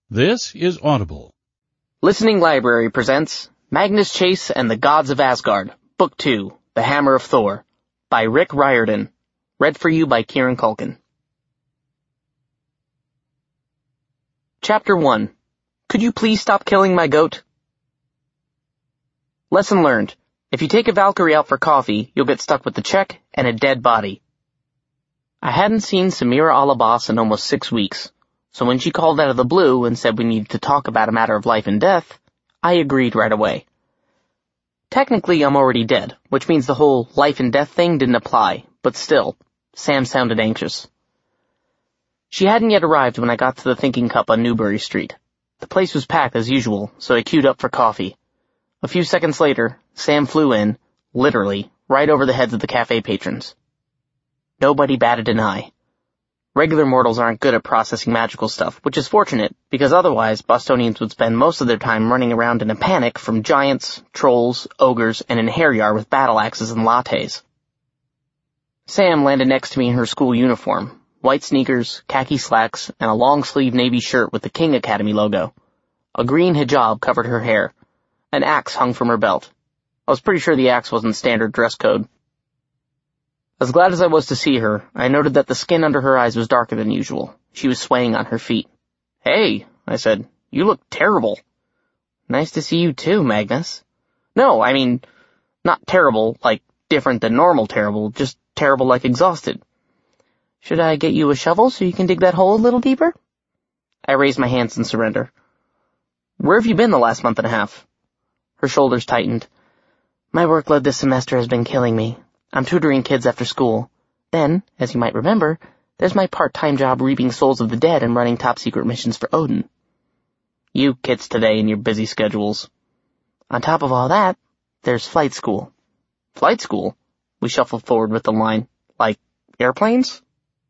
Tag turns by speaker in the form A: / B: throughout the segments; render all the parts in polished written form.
A: This is Audible.
B: Listening Library presents Magnus Chase and the Gods of Asgard, Book 2, The Hammer of Thor, by Rick Riordan. Read for you by Kieran Culkin. Chapter 1. Could you please stop killing my goat? Lesson learned. If you take a Valkyrie out for coffee, you'll get stuck with the check and a dead body. I hadn't seen Samira Alabas in almost 6 weeks, so when she called out of the blue and said we needed to talk about a matter of life and death, I agreed right away. Technically, I'm already dead, which means the whole life and death thing didn't apply, but still, Sam sounded anxious. She hadn't yet arrived when I got to the Thinking Cup on Newbury Street. The place was packed as usual, so I queued up for coffee. A few seconds later, Sam flew in, literally, right over the heads of the cafe patrons. Nobody batted an eye. Regular mortals aren't good at processing magical stuff, which is fortunate, because otherwise Bostonians would spend most of their time running around in a panic from giants, trolls, ogres, and an Harryar with battle axes and lattes. Sam landed next to me in her school uniform, white sneakers, khaki slacks, and a long-sleeved navy shirt with the King Academy logo. A green hijab covered her hair. An axe hung from her belt. I was pretty sure the axe wasn't standard dress code. As glad as I was to see her, I noted that the skin under her eyes was darker than usual. She was swaying on her feet. "Hey," I said, "you look terrible." "Nice to see you too, Magnus." "No, I mean, not terrible, like different than normal terrible, just terrible like exhausted." "Should I get you a shovel so you can dig that hole a little deeper?" I raised my hands in surrender. "Where have you been the last month and a half?" Her shoulders tightened. "My workload this semester has been killing me. I'm tutoring kids after school. Then, as you might remember, there's my part-time job reaping souls of the dead and running top-secret missions for Odin. You kids today and your busy schedules. On top of all that, there's flight school." "Flight school?" We shuffled forward with the line. "Like airplanes?"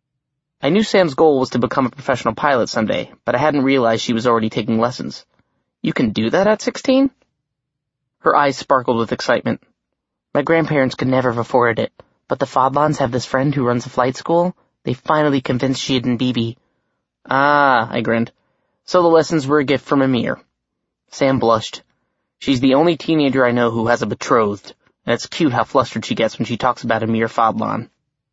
B: I knew Sam's goal was to become a professional pilot someday, but I hadn't realized she was already taking lessons. "You can do that at 16? Her eyes sparkled with excitement. "My grandparents could never have afforded it, but the Fodlans have this friend who runs a flight school. They finally convinced Shid and Bibi." "Ah," I grinned. "So the lessons were a gift from Ymir." Sam blushed. She's the only teenager I know who has a betrothed, and it's cute how flustered she gets when she talks about Ymir Fodlan.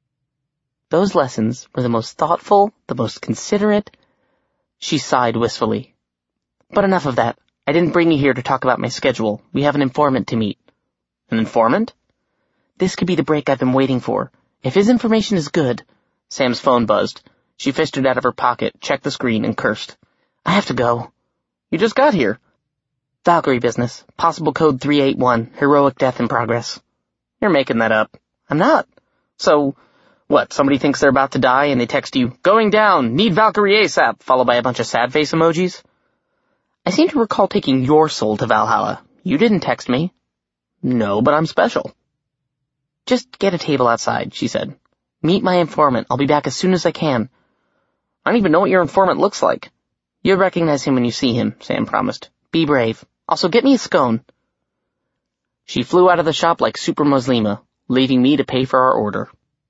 B: "Those lessons were the most thoughtful, the most considerate." She sighed wistfully. "But enough of that. I didn't bring you here to talk about my schedule. We have an informant to meet." "An informant?" "This could be the break I've been waiting for. If his information is good—" Sam's phone buzzed. She fished it out of her pocket, checked the screen, and cursed. "I have to go." "You just got here." "Valkyrie business. Possible code 381. Heroic death in progress." "You're making that up." "I'm not." "So, what, somebody thinks they're about to die and they text you, 'Going down, need Valkyrie ASAP,' followed by a bunch of sad face emojis?" "I seem to recall taking your soul to Valhalla. You didn't text me." "No, but I'm special." "Just get a table outside," she said. "Meet my informant. I'll be back as soon as I can." "I don't even know what your informant looks like." "You'll recognize him when you see him," Sam promised. "Be brave. Also, get me a scone." She flew out of the shop like Super Muslima, leaving me to pay for our order.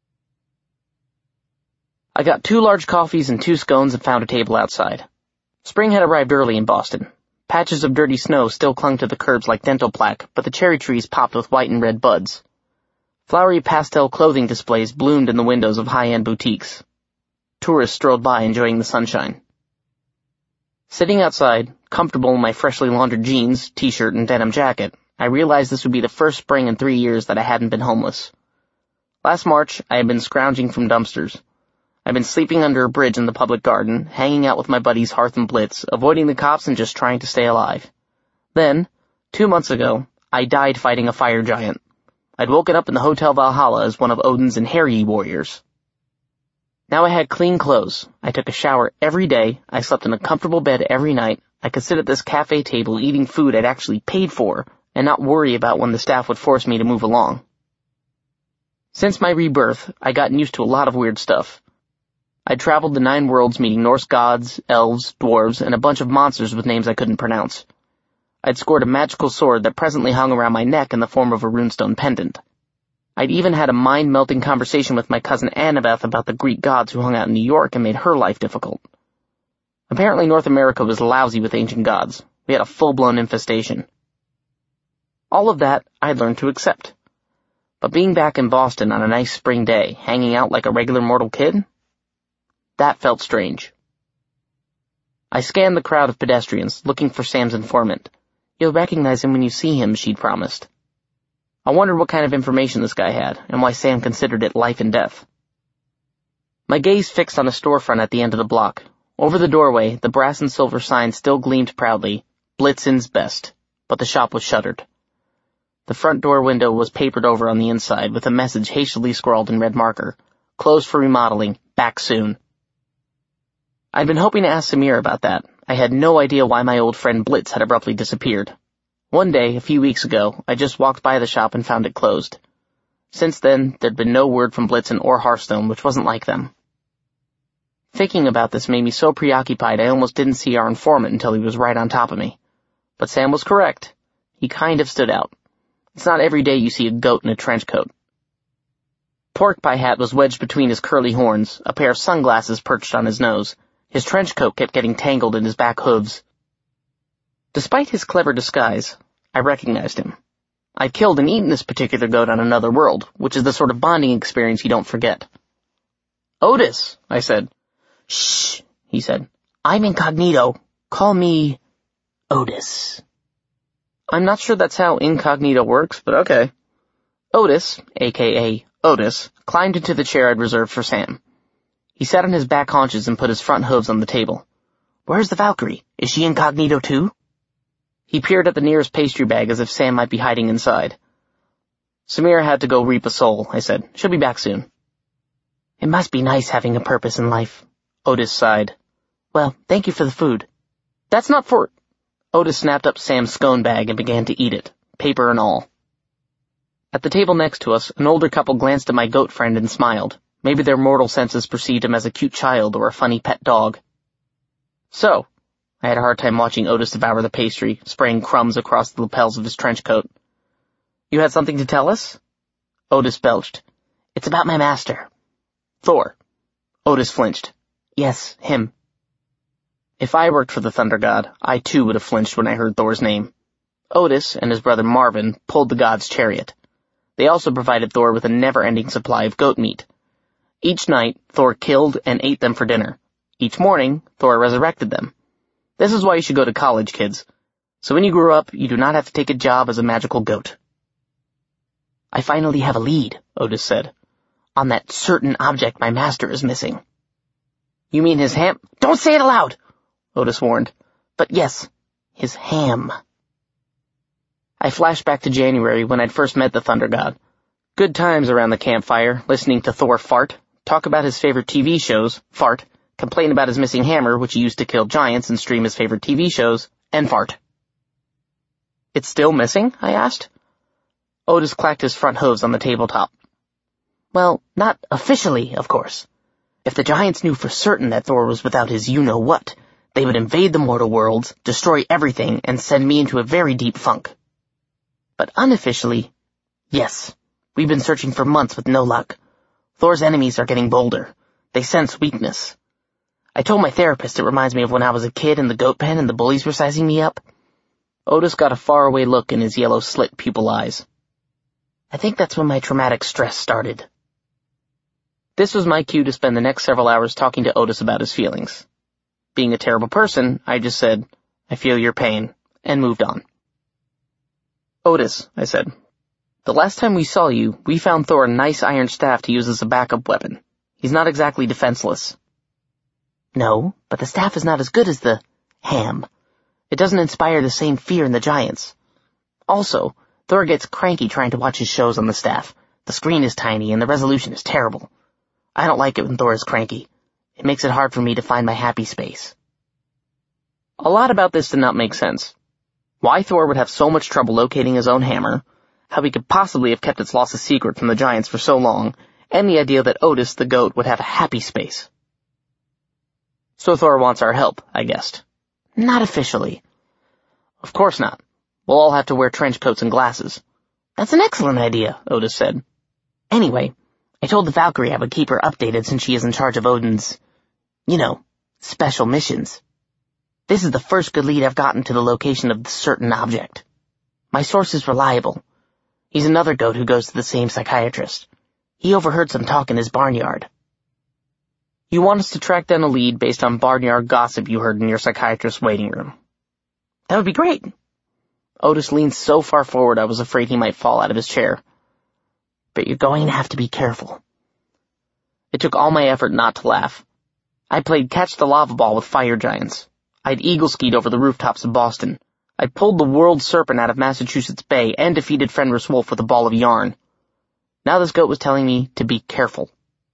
B: I got 2 large coffees and 2 scones and found a table outside. Spring had arrived early in Boston. Patches of dirty snow still clung to the curbs like dental plaque, but the cherry trees popped with white and red buds. Flowery pastel clothing displays bloomed in the windows of high-end boutiques. Tourists strolled by enjoying the sunshine. Sitting outside, comfortable in my freshly laundered jeans, t-shirt, and denim jacket, I realized this would be the first spring in 3 years that I hadn't been homeless. Last March, I had been scrounging from dumpsters. I've been sleeping under a bridge in the public garden, hanging out with my buddies Hearth and Blitz, avoiding the cops and just trying to stay alive. Then, 2 months ago, I died fighting a fire giant. I'd woken up in the Hotel Valhalla as one of Odin's Inheryi warriors. Now I had clean clothes. I took a shower every day. I slept in a comfortable bed every night. I could sit at this cafe table eating food I'd actually paid for and not worry about when the staff would force me to move along. Since my rebirth, I'd gotten used to a lot of weird stuff. I'd traveled the 9 worlds meeting Norse gods, elves, dwarves, and a bunch of monsters with names I couldn't pronounce. I'd scored a magical sword that presently hung around my neck in the form of a runestone pendant. I'd even had a mind-melting conversation with my cousin Annabeth about the Greek gods who hung out in New York and made her life difficult. Apparently North America was lousy with ancient gods. We had a full-blown infestation. All of that I'd learned to accept. But being back in Boston on a nice spring day, hanging out like a regular mortal kid, that felt strange. I scanned the crowd of pedestrians, looking for Sam's informant. You'll recognize him when you see him, she'd promised. I wondered what kind of information this guy had, and why Sam considered it life and death. My gaze fixed on a storefront at the end of the block. Over the doorway, the brass and silver sign still gleamed proudly, Blitzens Best, but the shop was shuttered. The front door window was papered over on the inside with a message hastily scrawled in red marker, closed for remodeling, back soon. I'd been hoping to ask Samir about that. I had no idea why my old friend Blitz had abruptly disappeared. One day, a few weeks ago, I just walked by the shop and found it closed. Since then, there'd been no word from Blitzen or Hearthstone, which wasn't like them. Thinking about this made me so preoccupied I almost didn't see our informant until he was right on top of me. But Sam was correct. He kind of stood out. It's not every day you see a goat in a trench coat. Pork Pie hat was wedged between his curly horns, a pair of sunglasses perched on his nose. His trench coat kept getting tangled in his back hooves. Despite his clever disguise, I recognized him. I'd killed and eaten this particular goat on another world, which is the sort of bonding experience you don't forget. Otis, I said. Shh, he said. I'm incognito. Call me Otis. I'm not sure that's how incognito works, but okay. Otis, a.k.a. Otis, climbed into the chair I'd reserved for Sam. He sat on his back haunches and put his front hooves on the table. Where's the Valkyrie? Is she incognito too? He peered at the nearest pastry bag as if Sam might be hiding inside. Samira had to go reap a soul, I said. She'll be back soon. It must be nice having a purpose in life, Otis sighed. Well, thank you for the food. That's not for... Otis snapped up Sam's scone bag and began to eat it, paper and all. At the table next to us, an older couple glanced at my goat friend and smiled. Maybe their mortal senses perceived him as a cute child or a funny pet dog. So, I had a hard time watching Otis devour the pastry, spraying crumbs across the lapels of his trench coat. You had something to tell us? Otis belched. It's about my master. Thor. Otis flinched. Yes, him. If I worked for the Thunder God, I too would have flinched when I heard Thor's name. Otis and his brother Marvin pulled the god's chariot. They also provided Thor with a never-ending supply of goat meat. Each night, Thor killed and ate them for dinner. Each morning, Thor resurrected them. This is why you should go to college, kids. So when you grow up, you do not have to take a job as a magical goat. I finally have a lead, Otis said, on that certain object my master is missing. You mean his ham? Don't say it aloud, Otis warned. But yes, his ham. I flashed back to January when I'd first met the Thunder God. Good times around the campfire, listening to Thor fart, talk about his favorite TV shows, fart, complain about his missing hammer, which he used to kill giants and stream his favorite TV shows, and fart. It's still missing? I asked. Otis clacked his front hooves on the tabletop. Well, not officially, of course. If the giants knew for certain that Thor was without his you-know-what, they would invade the mortal worlds, destroy everything, and send me into a very deep funk. But unofficially, yes, we've been searching for months with no luck. Thor's enemies are getting bolder. They sense weakness. I told my therapist it reminds me of when I was a kid in the goat pen and the bullies were sizing me up. Otis got a faraway look in his yellow slit pupil eyes. I think that's when my traumatic stress started. This was my cue to spend the next several hours talking to Otis about his feelings. Being a terrible person, I just said, I feel your pain, and moved on. Otis, I said, the last time we saw you, we found Thor a nice iron staff to use as a backup weapon. He's not exactly defenseless. No, but the staff is not as good as the ham. It doesn't inspire the same fear in the giants. Also, Thor gets cranky trying to watch his shows on the staff. The screen is tiny and the resolution is terrible. I don't like it when Thor is cranky. It makes it hard for me to find my happy space. A lot about this did not make sense. Why Thor would have so much trouble locating his own hammer, how he could possibly have kept its loss a secret from the giants for so long, and the idea that Otis the goat would have a happy space. So Thor wants our help, I guessed. Not officially. Of course not. We'll all have to wear trench coats and glasses. That's an excellent idea, Otis said. Anyway, I told the Valkyrie I would keep her updated since she is in charge of Odin's, special missions. This is the first good lead I've gotten to the location of the certain object. My source is reliable. He's another goat who goes to the same psychiatrist. He overheard some talk in his barnyard. You want us to track down a lead based on barnyard gossip you heard in your psychiatrist's waiting room. That would be great. Otis leaned so far forward I was afraid he might fall out of his chair. But you're going to have to be careful. It took all my effort not to laugh. I played catch the lava ball with fire giants. I'd eagle-skied over the rooftops of Boston. I pulled the world serpent out of Massachusetts Bay and defeated Fenris Wolf with a ball of yarn. Now this goat was telling me to be careful.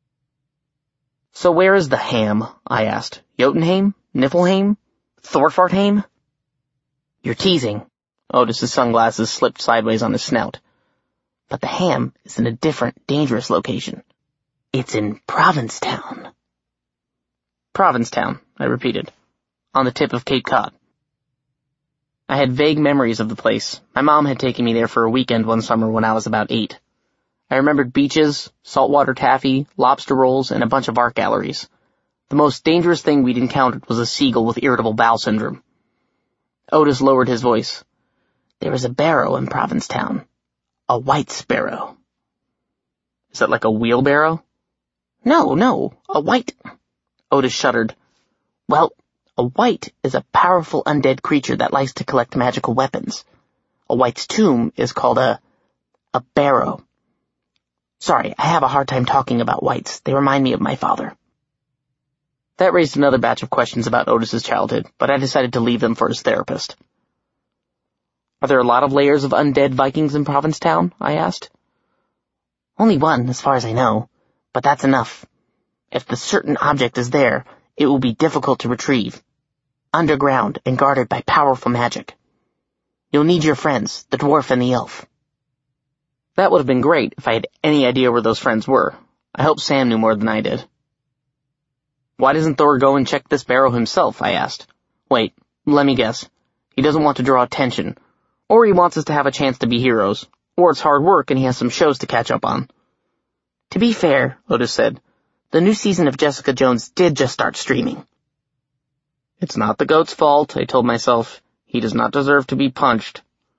B: So where is the ham? I asked. Jotunheim? Niflheim? Thorfartheim? You're teasing. Otis's sunglasses slipped sideways on his snout. But the ham is in a different, dangerous location. It's in Provincetown. Provincetown, I repeated, on the tip of Cape Cod. I had vague memories of the place. My mom had taken me there for a weekend one summer when I was about 8. I remembered beaches, saltwater taffy, lobster rolls, and a bunch of art galleries. The most dangerous thing we'd encountered was a seagull with irritable bowel syndrome. Otis lowered his voice. There is a barrow in Provincetown. A white sparrow. Is that like a wheelbarrow? No, a white... Otis shuddered. Well, a white is a powerful undead creature that likes to collect magical weapons. A white's tomb is called a barrow. Sorry, I have a hard time talking about whites. They remind me of my father. That raised another batch of questions about Otis's childhood, but I decided to leave them for his therapist. Are there a lot of layers of undead Vikings in Provincetown? I asked. Only one, as far as I know, but that's enough. If the certain object is there, it will be difficult to retrieve. Underground and guarded by powerful magic. You'll need your friends, the dwarf and the elf. That would have been great if I had any idea where those friends were. I hope Sam knew more than I did. Why doesn't Thor go and check this barrow himself? I asked. Wait, let me guess. He doesn't want to draw attention. Or he wants us to have a chance to be heroes. Or it's hard work and he has some shows to catch up on. To be fair, Otis said, the new season of Jessica Jones did just start streaming. It's not the goat's fault, I told myself. He does not deserve to be punched.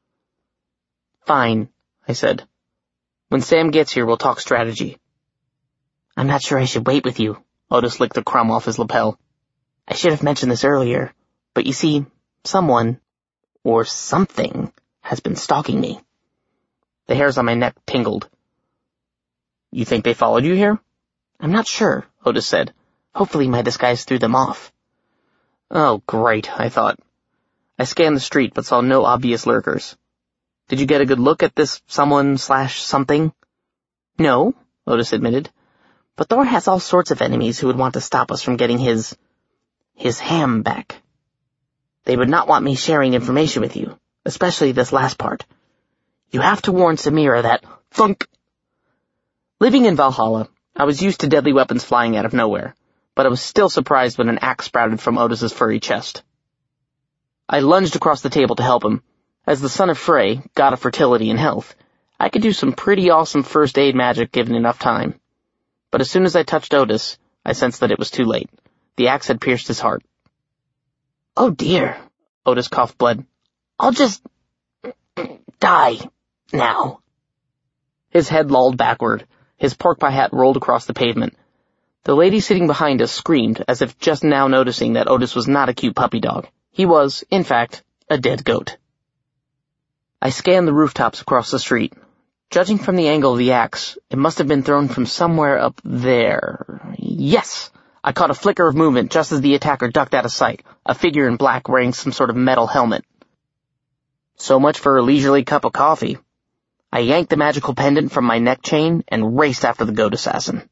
B: Fine, I said. When Sam gets here, we'll talk strategy. I'm not sure I should wait with you. Otis licked a crumb off his lapel. I should have mentioned this earlier, but you see, someone, or something, has been stalking me. The hairs on my neck tingled. You think they followed you here? I'm not sure, Otis said. Hopefully my disguise threw them off. Oh, great, I thought. I scanned the street but saw no obvious lurkers. Did you get a good look at this someone/something? No, Otis admitted. But Thor has all sorts of enemies who would want to stop us from getting his ham back. They would not want me sharing information with you, especially this last part. You have to warn Samira that... Thunk! Living in Valhalla, I was used to deadly weapons flying out of nowhere, but I was still surprised when an axe sprouted from Otis's furry chest. I lunged across the table to help him. As the son of Frey, god of fertility and health, I could do some pretty awesome first aid magic given enough time. But as soon as I touched Otis, I sensed that it was too late. The axe had pierced his heart. Oh dear, Otis coughed blood. I'll just... die. Now. His head lolled backward. His pork pie hat rolled across the pavement. The lady sitting behind us screamed, as if just now noticing that Otis was not a cute puppy dog. He was, in fact, a dead goat. I scanned the rooftops across the street. Judging from the angle of the axe, it must have been thrown from somewhere up there. Yes! I caught a flicker of movement just as the attacker ducked out of sight, a figure in black wearing some sort of metal helmet. So much for a leisurely cup of coffee. I yanked the magical pendant from my neck chain and raced after the goat assassin.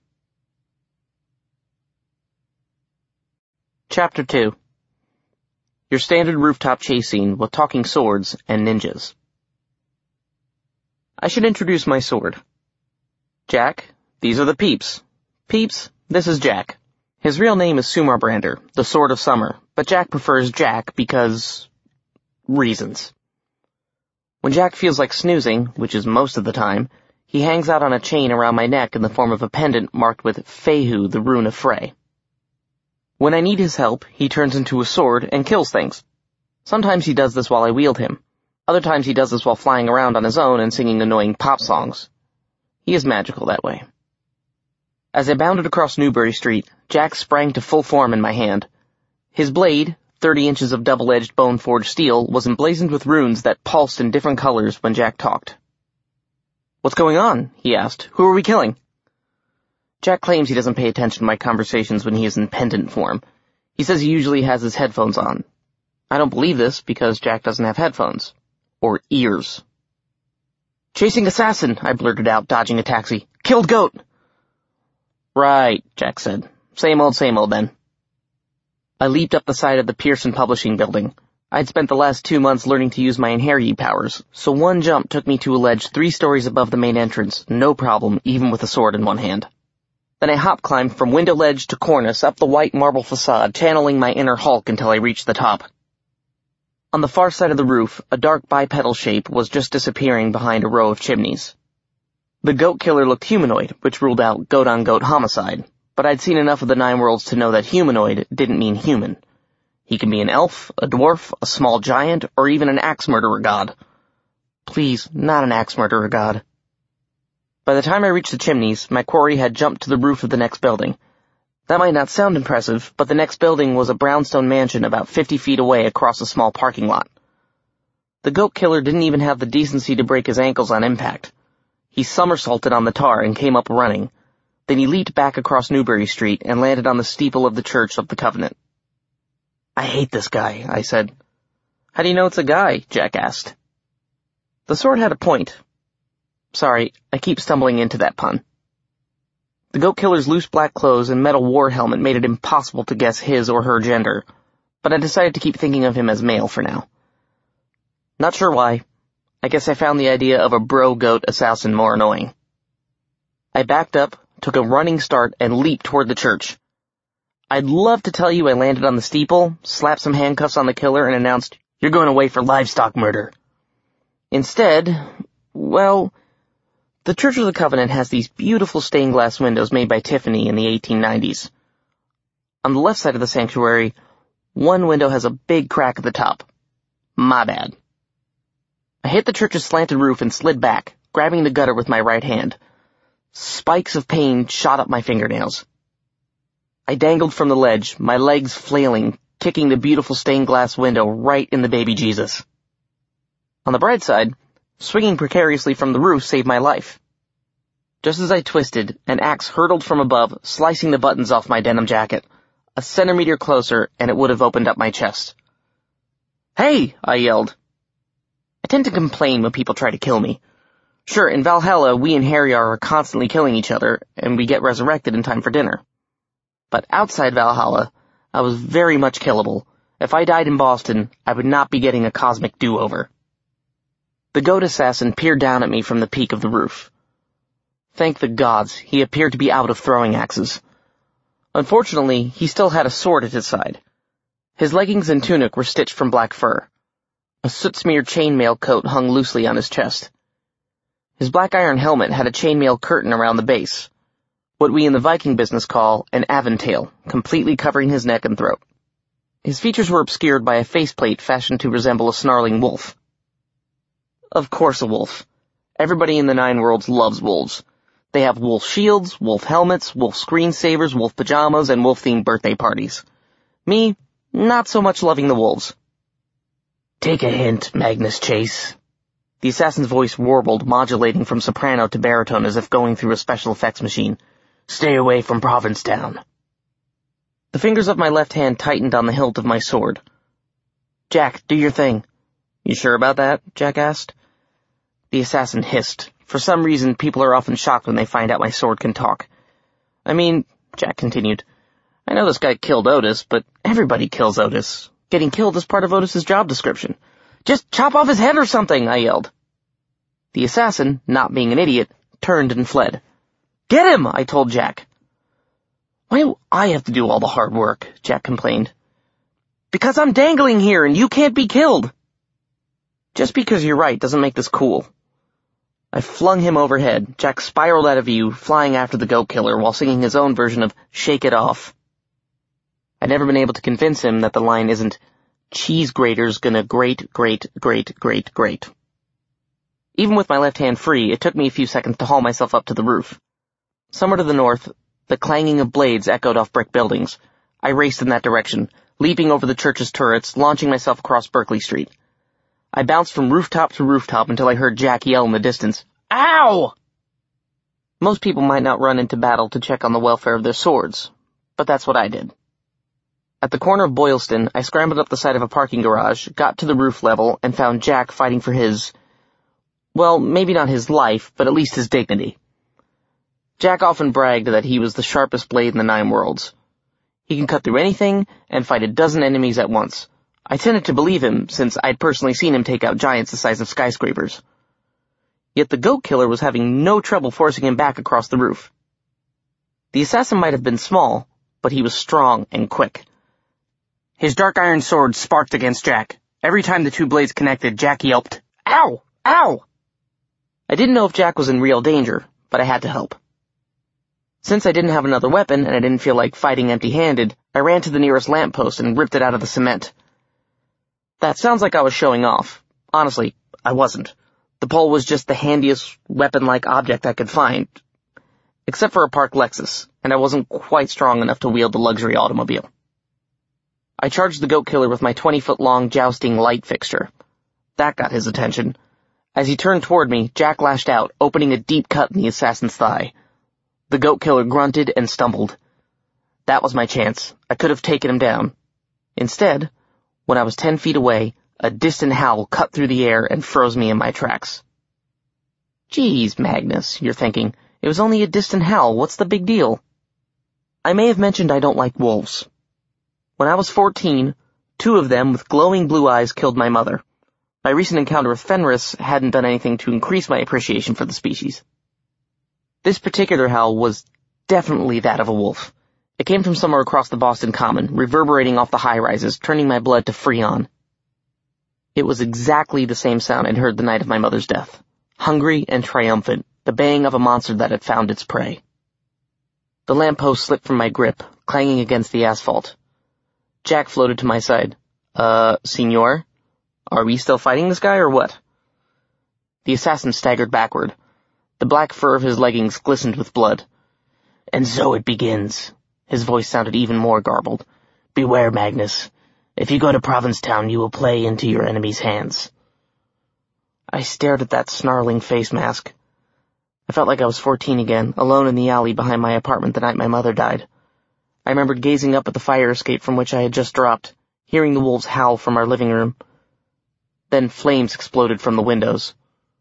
B: Chapter 2. Your standard rooftop chase scene with talking swords and ninjas. I should introduce my sword. Jack, these are the Peeps. Peeps, this is Jack. His real name is Sumarbrander, the Sword of Summer, but Jack prefers Jack because... reasons. When Jack feels like snoozing, which is most of the time, he hangs out on a chain around my neck in the form of a pendant marked with Fehu, the Rune of Frey. When I need his help, he turns into a sword and kills things. Sometimes he does this while I wield him. Other times he does this while flying around on his own and singing annoying pop songs. He is magical that way. As I bounded across Newbury Street, Jack sprang to full form in my hand. His blade, 30 inches of double-edged bone-forged steel, was emblazoned with runes that pulsed in different colors when Jack talked. "What's going on?" he asked. "Who are we killing?" Jack claims he doesn't pay attention to my conversations when he is in pendant form. He says he usually has his headphones on. I don't believe this because Jack doesn't have headphones. Or ears. "Chasing assassin," I blurted out, dodging a taxi. "Killed goat." "Right," Jack said. Same old then." I leaped up the side of the Pearson Publishing building. I'd spent the last 2 months learning to use my inherit powers, so one jump took me to a ledge 3 stories above the main entrance, no problem, even with a sword in one hand. Then I hop-climbed from window ledge to cornice up the white marble facade, channeling my inner Hulk until I reached the top. On the far side of the roof, a dark bipedal shape was just disappearing behind a row of chimneys. The goat killer looked humanoid, which ruled out goat-on-goat homicide, but I'd seen enough of the Nine Worlds to know that humanoid didn't mean human. He can be an elf, a dwarf, a small giant, or even an axe-murderer god. Please, not an axe-murderer god. By the time I reached the chimneys, my quarry had jumped to the roof of the next building. That might not sound impressive, but the next building was a brownstone mansion about 50 feet away across a small parking lot. The goat killer didn't even have the decency to break his ankles on impact. He somersaulted on the tar and came up running. Then he leaped back across Newbury Street and landed on the steeple of the Church of the Covenant. "I hate this guy," I said. "How do you know it's a guy?" Jack asked. The sword had a point. Sorry, I keep stumbling into that pun. The goat killer's loose black clothes and metal war helmet made it impossible to guess his or her gender, but I decided to keep thinking of him as male for now. Not sure why. I guess I found the idea of a bro-goat assassin more annoying. I backed up, took a running start, and leaped toward the church. I'd love to tell you I landed on the steeple, slapped some handcuffs on the killer, and announced, "You're going away for livestock murder." Instead, well, the Church of the Covenant has these beautiful stained glass windows made by Tiffany in the 1890s. On the left side of the sanctuary, one window has a big crack at the top. My bad. I hit the church's slanted roof and slid back, grabbing the gutter with my right hand. Spikes of pain shot up my fingernails. I dangled from the ledge, my legs flailing, kicking the beautiful stained glass window right in the baby Jesus. On the bright side, swinging precariously from the roof saved my life. Just as I twisted, an axe hurtled from above, slicing the buttons off my denim jacket. A centimeter closer, and it would have opened up my chest. "Hey!" I yelled. I tend to complain when people try to kill me. Sure, in Valhalla, we and Harryar are constantly killing each other, and we get resurrected in time for dinner. But outside Valhalla, I was very much killable. If I died in Boston, I would not be getting a cosmic do-over. The goat assassin peered down at me from the peak of the roof. Thank the gods, he appeared to be out of throwing axes. Unfortunately, he still had a sword at his side. His leggings and tunic were stitched from black fur. A soot-smeared chainmail coat hung loosely on his chest. His black iron helmet had a chainmail curtain around the base, what we in the Viking business call an aventail, completely covering his neck and throat. His features were obscured by a faceplate fashioned to resemble a snarling wolf. Of course a wolf. Everybody in the Nine Worlds loves wolves. They have wolf shields, wolf helmets, wolf screensavers, wolf pajamas, and wolf-themed birthday parties. Me, not so much loving the wolves. "Take a hint, Magnus Chase." The assassin's voice warbled, modulating from soprano to baritone as if going through a special effects machine. "Stay away from Provincetown." The fingers of my left hand tightened on the hilt of my sword. "Jack, do your thing." "You sure about that?" Jack asked. The assassin hissed. For some reason, people are often shocked when they find out my sword can talk. "I mean," Jack continued, "I know this guy killed Otis, but everybody kills Otis. Getting killed is part of Otis's job description. Just chop off his head or something," I yelled. The assassin, not being an idiot, turned and fled. "Get him!" I told Jack. "Why do I have to do all the hard work?" Jack complained. "Because I'm dangling here and you can't be killed." Just because you're right doesn't make this cool. I flung him overhead. Jack spiraled out of view, flying after the goat killer while singing his own version of Shake It Off. I'd never been able to convince him that the line isn't, cheese grater's gonna grate. Even with my left hand free, it took me a few seconds to haul myself up to the roof. Somewhere to the north, the clanging of blades echoed off brick buildings. I raced in that direction, leaping over the church's turrets, launching myself across Berkeley Street. I bounced from rooftop to rooftop until I heard Jack yell in the distance, "Ow!" Most people might not run into battle to check on the welfare of their swords, but that's what I did. At the corner of Boylston, I scrambled up the side of a parking garage, got to the roof level, and found Jack fighting for his, well, maybe not his life, but at least his dignity. Jack often bragged that he was the sharpest blade in the 9 worlds. He can cut through anything and fight a dozen enemies at once. I tended to believe him, since I'd personally seen him take out giants the size of skyscrapers. Yet the goat killer was having no trouble forcing him back across the roof. The assassin might have been small, but he was strong and quick. His dark iron sword sparked against Jack. Every time the two blades connected, Jack yelped, "Ow! Ow!" I didn't know if Jack was in real danger, but I had to help. Since I didn't have another weapon and I didn't feel like fighting empty-handed, I ran to the nearest lamppost and ripped it out of the cement. That sounds like I was showing off. Honestly, I wasn't. The pole was just the handiest weapon-like object I could find, except for a parked Lexus, and I wasn't quite strong enough to wield the luxury automobile. I charged the goat killer with my 20-foot-long jousting light fixture. That got his attention. As he turned toward me, Jack lashed out, opening a deep cut in the assassin's thigh. The goat killer grunted and stumbled. That was my chance. I could have taken him down. Instead, when I was 10 feet away, a distant howl cut through the air and froze me in my tracks. Geez, Magnus, you're thinking, it was only a distant howl, what's the big deal? I may have mentioned I don't like wolves. When I was 14, 2 of them with glowing blue eyes killed my mother. My recent encounter with Fenris hadn't done anything to increase my appreciation for the species. This particular howl was definitely that of a wolf. It came from somewhere across the Boston Common, reverberating off the high-rises, turning my blood to Freon. It was exactly the same sound I'd heard the night of my mother's death. Hungry and triumphant, the baying of a monster that had found its prey. The lamppost slipped from my grip, clanging against the asphalt. Jack floated to my side. Senor? Are we still fighting this guy or what? The assassin staggered backward. The black fur of his leggings glistened with blood. And so it begins. His voice sounded even more garbled. Beware, Magnus. If you go to Provincetown, you will play into your enemy's hands. I stared at that snarling face mask. I felt like I was 14 again, alone in the alley behind my apartment the night my mother died. I remembered gazing up at the fire escape from which I had just dropped, hearing the wolves howl from our living room. Then flames exploded from the windows.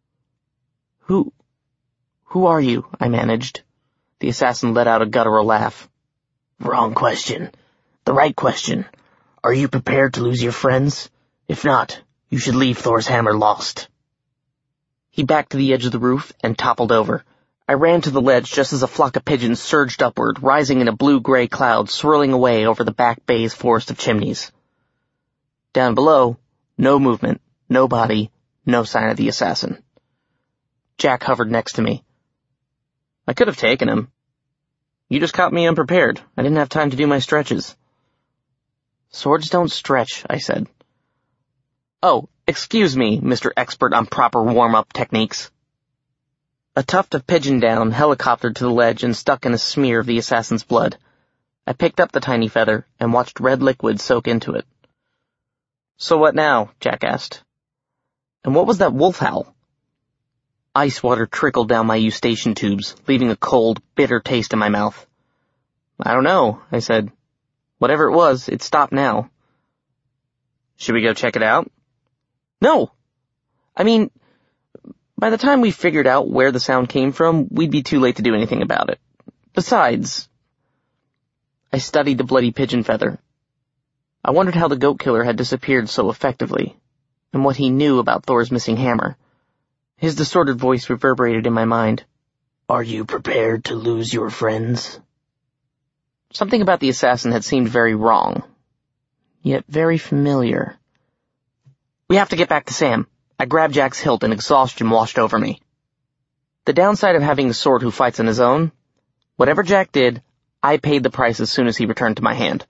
B: Who are you? I managed. The assassin let out a guttural laugh. Wrong question. The right question. Are you prepared to lose your friends? If not, you should leave Thor's hammer lost. He backed to the edge of the roof and toppled over. I ran to the ledge just as a flock of pigeons surged upward, rising in a blue-gray cloud, swirling away over the Back Bay's forest of chimneys. Down below, no movement, no body, no sign of the assassin. Jack hovered next to me. I could have taken him. You just caught me unprepared. I didn't have time to do my stretches. Swords don't stretch, I said. Oh, excuse me, Mr. Expert on proper warm-up techniques. A tuft of pigeon down helicoptered to the ledge and stuck in a smear of the assassin's blood. I picked up the tiny feather and watched red liquid soak into it. So what now? Jack asked. And what was that wolf howl? Ice water trickled down my eustachian tubes, leaving a cold, bitter taste in my mouth. I don't know, I said. Whatever it was, it stopped now. Should we go check it out? No! I mean, by the time we figured out where the sound came from, we'd be too late to do anything about it. Besides, I studied the bloody pigeon feather. I wondered how the goat killer had disappeared so effectively, and what he knew about Thor's missing hammer. His distorted voice reverberated in my mind. Are you prepared to lose your friends? Something about the assassin had seemed very wrong, yet very familiar. We have to get back to Sam. I grabbed Jack's hilt and exhaustion washed over me. The downside of having a sword who fights on his own? Whatever Jack did, I paid the price as soon as he returned to my hand.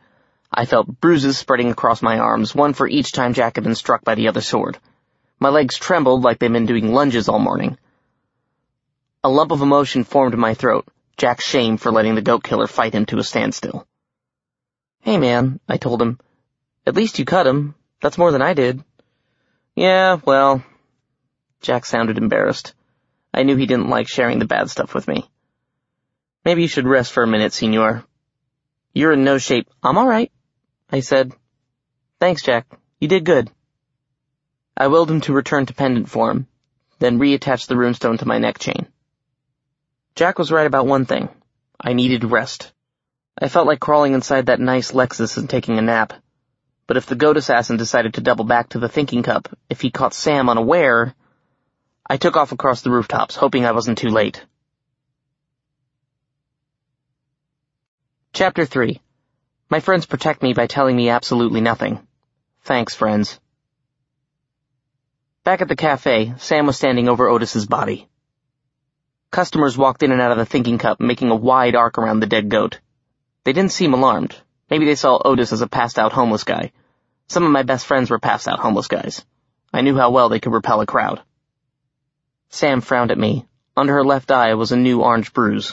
B: I felt bruises spreading across my arms, one for each time Jack had been struck by the other sword. My legs trembled like they'd been doing lunges all morning. A lump of emotion formed in my throat, Jack's shame for letting the goat killer fight him to a standstill. "Hey man," I told him. "At least you cut him. That's more than I did." "Yeah, well..." Jack sounded embarrassed. I knew he didn't like sharing the bad stuff with me. "Maybe you should rest for a minute, Senor." "You're in no shape." "I'm all right," I said. "Thanks, Jack. You did good." I willed him to return to pendant form, then reattached the runestone to my neck chain. Jack was right about one thing. I needed rest. I felt like crawling inside that nice Lexus and taking a nap. But if the goat assassin decided to double back to the thinking cup, if he caught Sam unaware, I took off across the rooftops, hoping I wasn't too late. Chapter 3. My friends protect me by telling me absolutely nothing. Thanks, friends. Back at the cafe, Sam was standing over Otis's body. Customers walked in and out of the thinking cup, making a wide arc around the dead goat. They didn't seem alarmed. Maybe they saw Otis as a passed-out homeless guy. Some of my best friends were passed-out homeless guys. I knew how well they could repel a crowd. Sam frowned at me. Under her left eye was a new orange bruise.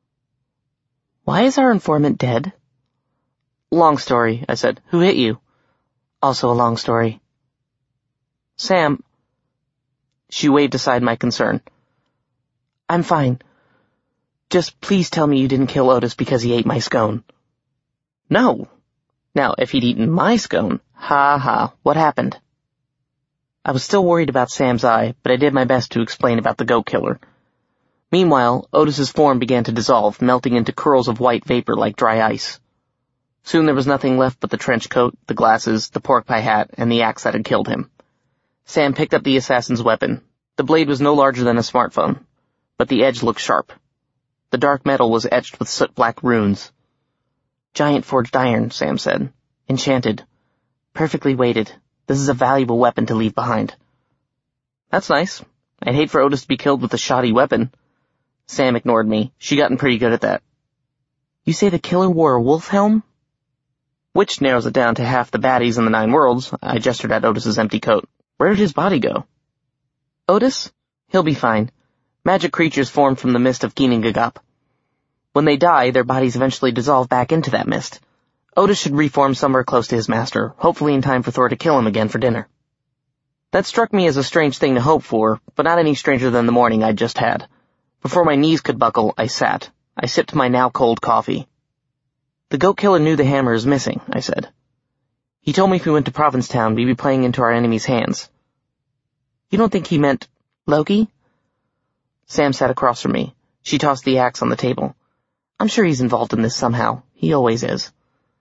B: "Why is our informant dead?" "Long story," I said. "Who hit you?" "Also a long story." "Sam..." She waved aside my concern. "I'm fine. Just please tell me you didn't kill Otis because he ate my scone." "No." Now, if he'd eaten my scone, what happened? I was still worried about Sam's eye, but I did my best to explain about the goat killer. Meanwhile, Otis's form began to dissolve, melting into curls of white vapor like dry ice. Soon there was nothing left but the trench coat, the glasses, the pork pie hat, and the axe that had killed him. Sam picked up the assassin's weapon. The blade was no larger than a smartphone, but the edge looked sharp. The dark metal was etched with soot-black runes. "Giant forged iron," Sam said. "Enchanted. Perfectly weighted. This is a valuable weapon to leave behind." "That's nice. I'd hate for Otis to be killed with a shoddy weapon." Sam ignored me. She'd gotten pretty good at that. "You say the killer wore a wolf helm?" "Which narrows it down to half the baddies in the 9 worlds." I gestured at Otis's empty coat. "Where did his body go?" "Otis? He'll be fine. Magic creatures formed from the mist of Ginnungagap. When they die, their bodies eventually dissolve back into that mist. Otis should reform somewhere close to his master, hopefully in time for Thor to kill him again for dinner." That struck me as a strange thing to hope for, but not any stranger than the morning I'd just had. Before my knees could buckle, I sat. I sipped my now-cold coffee. "The goat killer knew the hammer is missing," I said. "He told me if we went to Provincetown, we'd be playing into our enemy's hands." "You don't think he meant Loki?" Sam sat across from me. She tossed the axe on the table. "I'm sure he's involved in this somehow. He always is."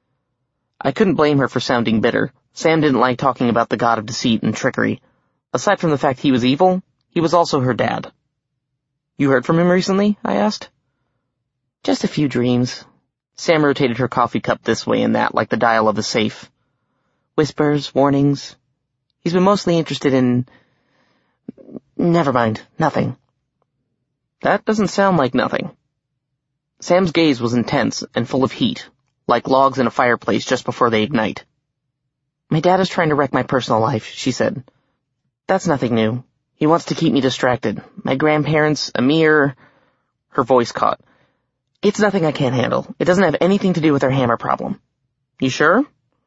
B: I couldn't blame her for sounding bitter. Sam didn't like talking about the god of deceit and trickery. Aside from the fact he was evil, he was also her dad. "You heard from him recently?" I asked. "Just a few dreams." Sam rotated her coffee cup this way and that like the dial of a safe. "Whispers, warnings. He's been mostly interested in... Never mind, nothing." "That doesn't sound like nothing." Sam's gaze was intense and full of heat, like logs in a fireplace just before they ignite. "My dad is trying to wreck my personal life," she said. "That's nothing new. He wants to keep me distracted. My grandparents, Amir..." Her voice caught. "It's nothing I can't handle. It doesn't have anything to do with our hammer problem." "You sure?"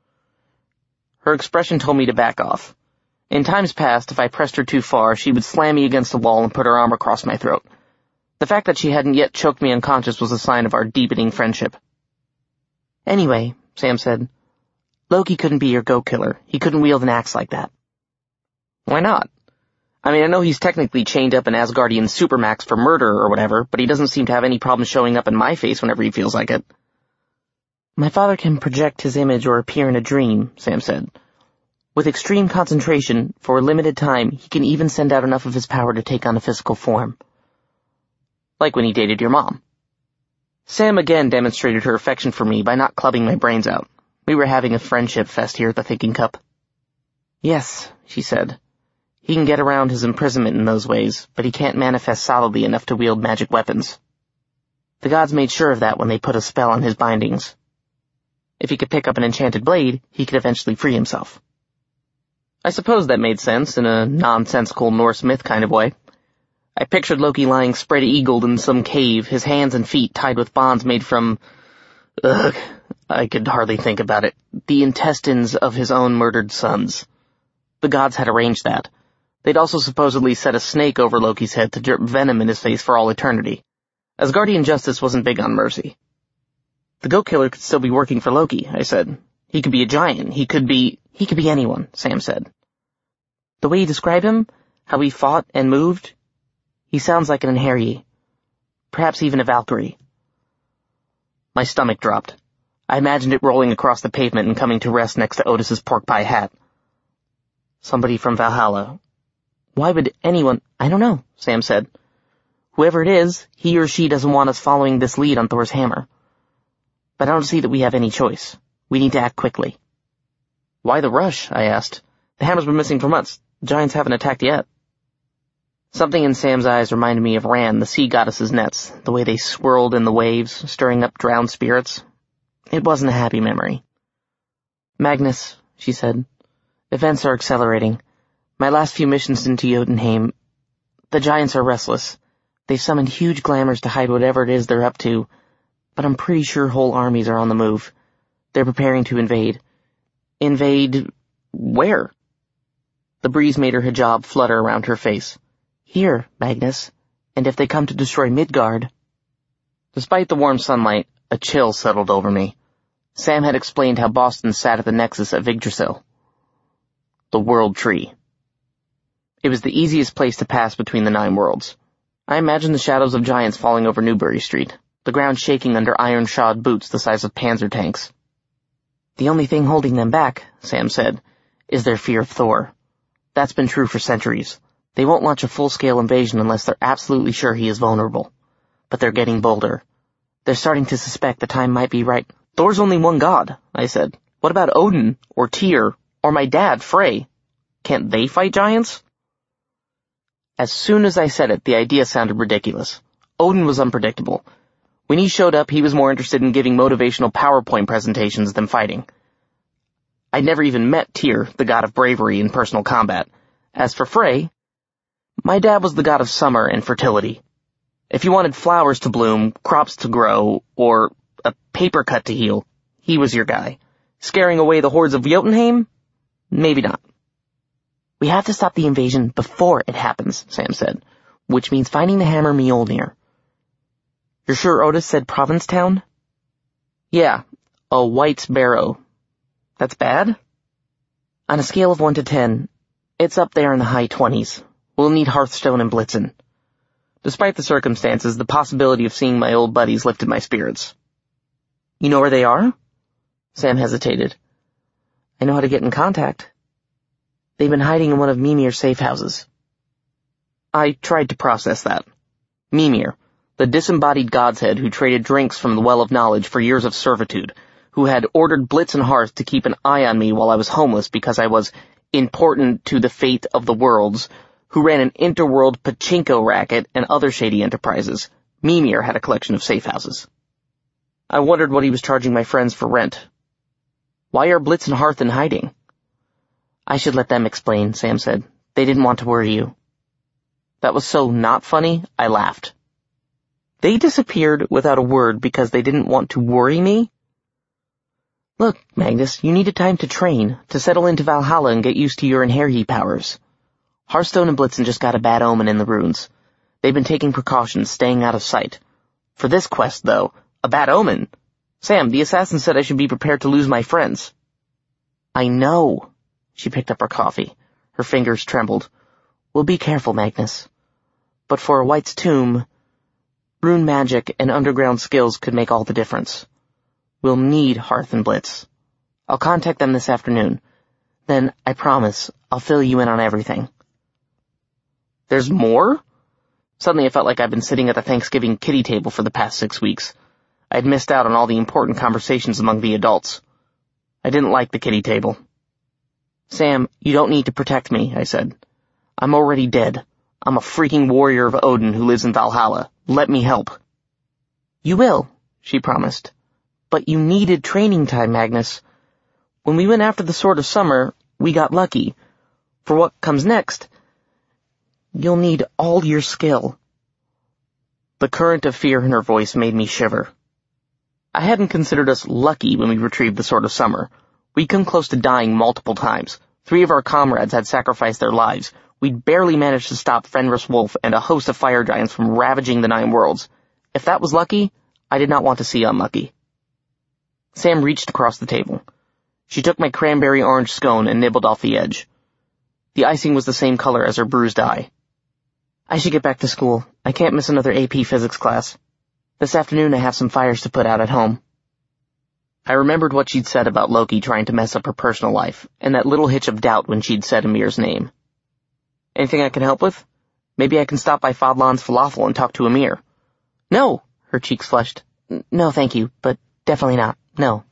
B: Her expression told me to back off. In times past, if I pressed her too far, she would slam me against the wall and put her arm across my throat. The fact that she hadn't yet choked me unconscious was a sign of our deepening friendship. "Anyway," Sam said, "Loki couldn't be your goat killer. He couldn't wield an axe like that." "Why not? I mean, I know he's technically chained up in Asgardian Supermax for murder or whatever, but he doesn't seem to have any problem showing up in my face whenever he feels like it." "My father can project his image or appear in a dream," Sam said. "With extreme concentration, for a limited time, he can even send out enough of his power to take on a physical form." "Like when he dated your mom." Sam again demonstrated her affection for me by not clubbing my brains out. We were having a friendship fest here at the Thinking Cup. "Yes," she said. "He can get around his imprisonment in those ways, but he can't manifest solidly enough to wield magic weapons. The gods made sure of that when they put a spell on his bindings." If he could pick up an enchanted blade, he could eventually free himself. I suppose that made sense in a nonsensical Norse myth kind of way. I pictured Loki lying spread-eagled in some cave, his hands and feet tied with bonds made from... I could hardly think about it. The intestines of his own murdered sons. The gods had arranged that. They'd also supposedly set a snake over Loki's head to drip venom in his face for all eternity. Asgardian justice wasn't big on mercy. The goat killer could still be working for Loki, I said. He could be a giant. He could be anyone, Sam said. The way you describe him, how he fought and moved, he sounds like an Einherji. Perhaps even a Valkyrie. My stomach dropped. I imagined it rolling across the pavement and coming to rest next to Otis's pork pie hat. Somebody from Valhalla. Why would anyone... I don't know, Sam said. Whoever it is, he or she doesn't want us following this lead on Thor's hammer. But I don't see that we have any choice. We need to act quickly. Why the rush? I asked. The hammer's been missing for months. The giants haven't attacked yet. Something in Sam's eyes reminded me of Ran, the sea goddess's nets, the way they swirled in the waves, stirring up drowned spirits. It wasn't a happy memory. Magnus, she said, events are accelerating. My last few missions into Jotunheim, the giants are restless. They've summoned huge glamours to hide whatever it is they're up to, but I'm pretty sure whole armies are on the move. They're preparing to invade. Invade... where? The breeze made her hijab flutter around her face. Here, Magnus, and if they come to destroy Midgard... Despite the warm sunlight, a chill settled over me. Sam had explained how Boston sat at the nexus of Yggdrasil. The World Tree. It was the easiest place to pass between the 9 worlds. I imagined the shadows of giants falling over Newbury Street, the ground shaking under iron-shod boots the size of panzer tanks. The only thing holding them back, Sam said, is their fear of Thor. That's been true for centuries. They won't launch a full-scale invasion unless they're absolutely sure he is vulnerable. But they're getting bolder. They're starting to suspect the time might be right. Thor's only one god, I said. What about Odin, or Tyr, or my dad, Frey? Can't they fight giants? As soon as I said it, the idea sounded ridiculous. Odin was unpredictable. When he showed up, he was more interested in giving motivational PowerPoint presentations than fighting. I'd never even met Tyr, the god of bravery and personal combat. As for Frey, my dad was the god of summer and fertility. If you wanted flowers to bloom, crops to grow, or a paper cut to heal, he was your guy. Scaring away the hordes of Jotunheim? Maybe not. We have to stop the invasion before it happens, Sam said, which means finding the hammer Mjolnir. You're sure Otis said Provincetown? Yeah, a White's Barrow. That's bad? On a scale of 1 to 10, it's up there in the high 20s. We'll need Hearthstone and Blitzen. Despite the circumstances, the possibility of seeing my old buddies lifted my spirits. You know where they are? Sam hesitated. I know how to get in contact. They've been hiding in one of Mimir's safe houses. I tried to process that. Mimir, the disembodied god's head who traded drinks from the well of knowledge for years of servitude, who had ordered Blitz and Hearth to keep an eye on me while I was homeless because I was important to the fate of the worlds, who ran an interworld pachinko racket and other shady enterprises. Mimir had a collection of safe houses. I wondered what he was charging my friends for rent. Why are Blitz and Hearth in hiding? I should let them explain, Sam said. They didn't want to worry you. That was so not funny, I laughed. They disappeared without a word because they didn't want to worry me? Look, Magnus, you needed time to train, to settle into Valhalla and get used to your Einherji powers. Hearthstone and Blitzen just got a bad omen in the runes. They've been taking precautions, staying out of sight. For this quest, though, a bad omen. Sam, the assassin said I should be prepared to lose my friends. I know. She picked up her coffee. Her fingers trembled. We'll be careful, Magnus. But for a White's tomb, rune magic and underground skills could make all the difference. We'll need Hearth and Blitz. I'll contact them this afternoon. Then, I promise, I'll fill you in on everything. There's more? Suddenly I felt like I'd been sitting at the Thanksgiving kiddie table for the past 6 weeks. I'd missed out on all the important conversations among the adults. I didn't like the kiddie table. Sam, you don't need to protect me, I said. I'm already dead. I'm a freaking warrior of Odin who lives in Valhalla. Let me help. You will, she promised. But you needed training time, Magnus. When we went after the Sword of Summer, we got lucky. For what comes next, you'll need all your skill." The current of fear in her voice made me shiver. I hadn't considered us lucky when we retrieved the Sword of Summer. We'd come close to dying multiple times. 3 of our comrades had sacrificed their lives. We'd barely managed to stop Fenris Wolf and a host of fire giants from ravaging the 9 worlds. If that was lucky, I did not want to see unlucky. Sam reached across the table. She took my cranberry orange scone and nibbled off the edge. The icing was the same color as her bruised eye. "I should get back to school. I can't miss another AP physics class. This afternoon I have some fires to put out at home." I remembered what she'd said about Loki trying to mess up her personal life, and that little hitch of doubt when she'd said Amir's name. "Anything I can help with? Maybe I can stop by Fadlan's Falafel and talk to Amir." "No!" Her cheeks flushed. "No, thank you, but definitely not. No."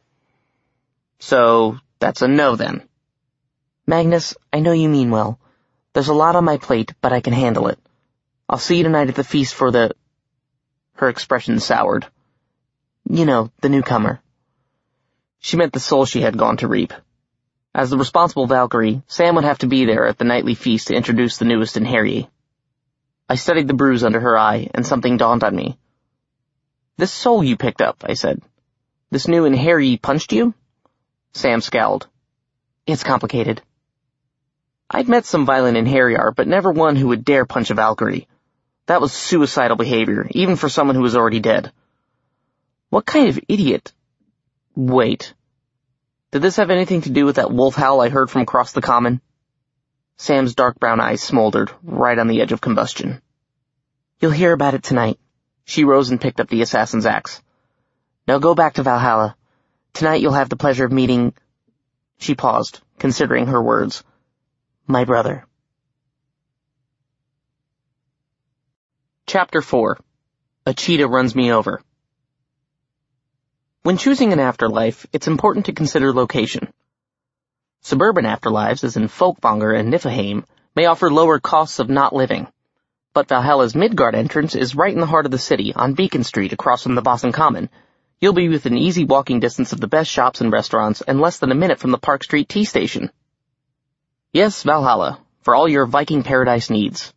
B: "So, that's a no then." "Magnus, I know you mean well. There's a lot on my plate, but I can handle it. I'll see you tonight at the feast for the—" Her expression soured. "You know, the newcomer." She meant the soul she had gone to reap. As the responsible Valkyrie, Sam would have to be there at the nightly feast to introduce the newest in Harry. I studied the bruise under her eye, and something dawned on me. "This soul you picked up," I said. "This new in Harry punched you?" Sam scowled. "It's complicated." I'd met some violent Inheriar, but never one who would dare punch a Valkyrie. That was suicidal behavior, even for someone who was already dead. What kind of idiot? Wait. Did this have anything to do with that wolf howl I heard from across the common? Sam's dark brown eyes smoldered, right on the edge of combustion. "You'll hear about it tonight." She rose and picked up the assassin's axe. "Now go back to Valhalla. Tonight you'll have the pleasure of meeting—" She paused, considering her words. "My brother." Chapter 4. A Cheetah Runs Me Over. When choosing an afterlife, it's important to consider location. Suburban afterlives, as in Folkvanger and Niflheim, may offer lower costs of not living. But Valhalla's Midgard entrance is right in the heart of the city, on Beacon Street across from the Boston Common. You'll be within easy walking distance of the best shops and restaurants, and less than a minute from the Park Street Tea Station. Yes, Valhalla, for all your Viking paradise needs.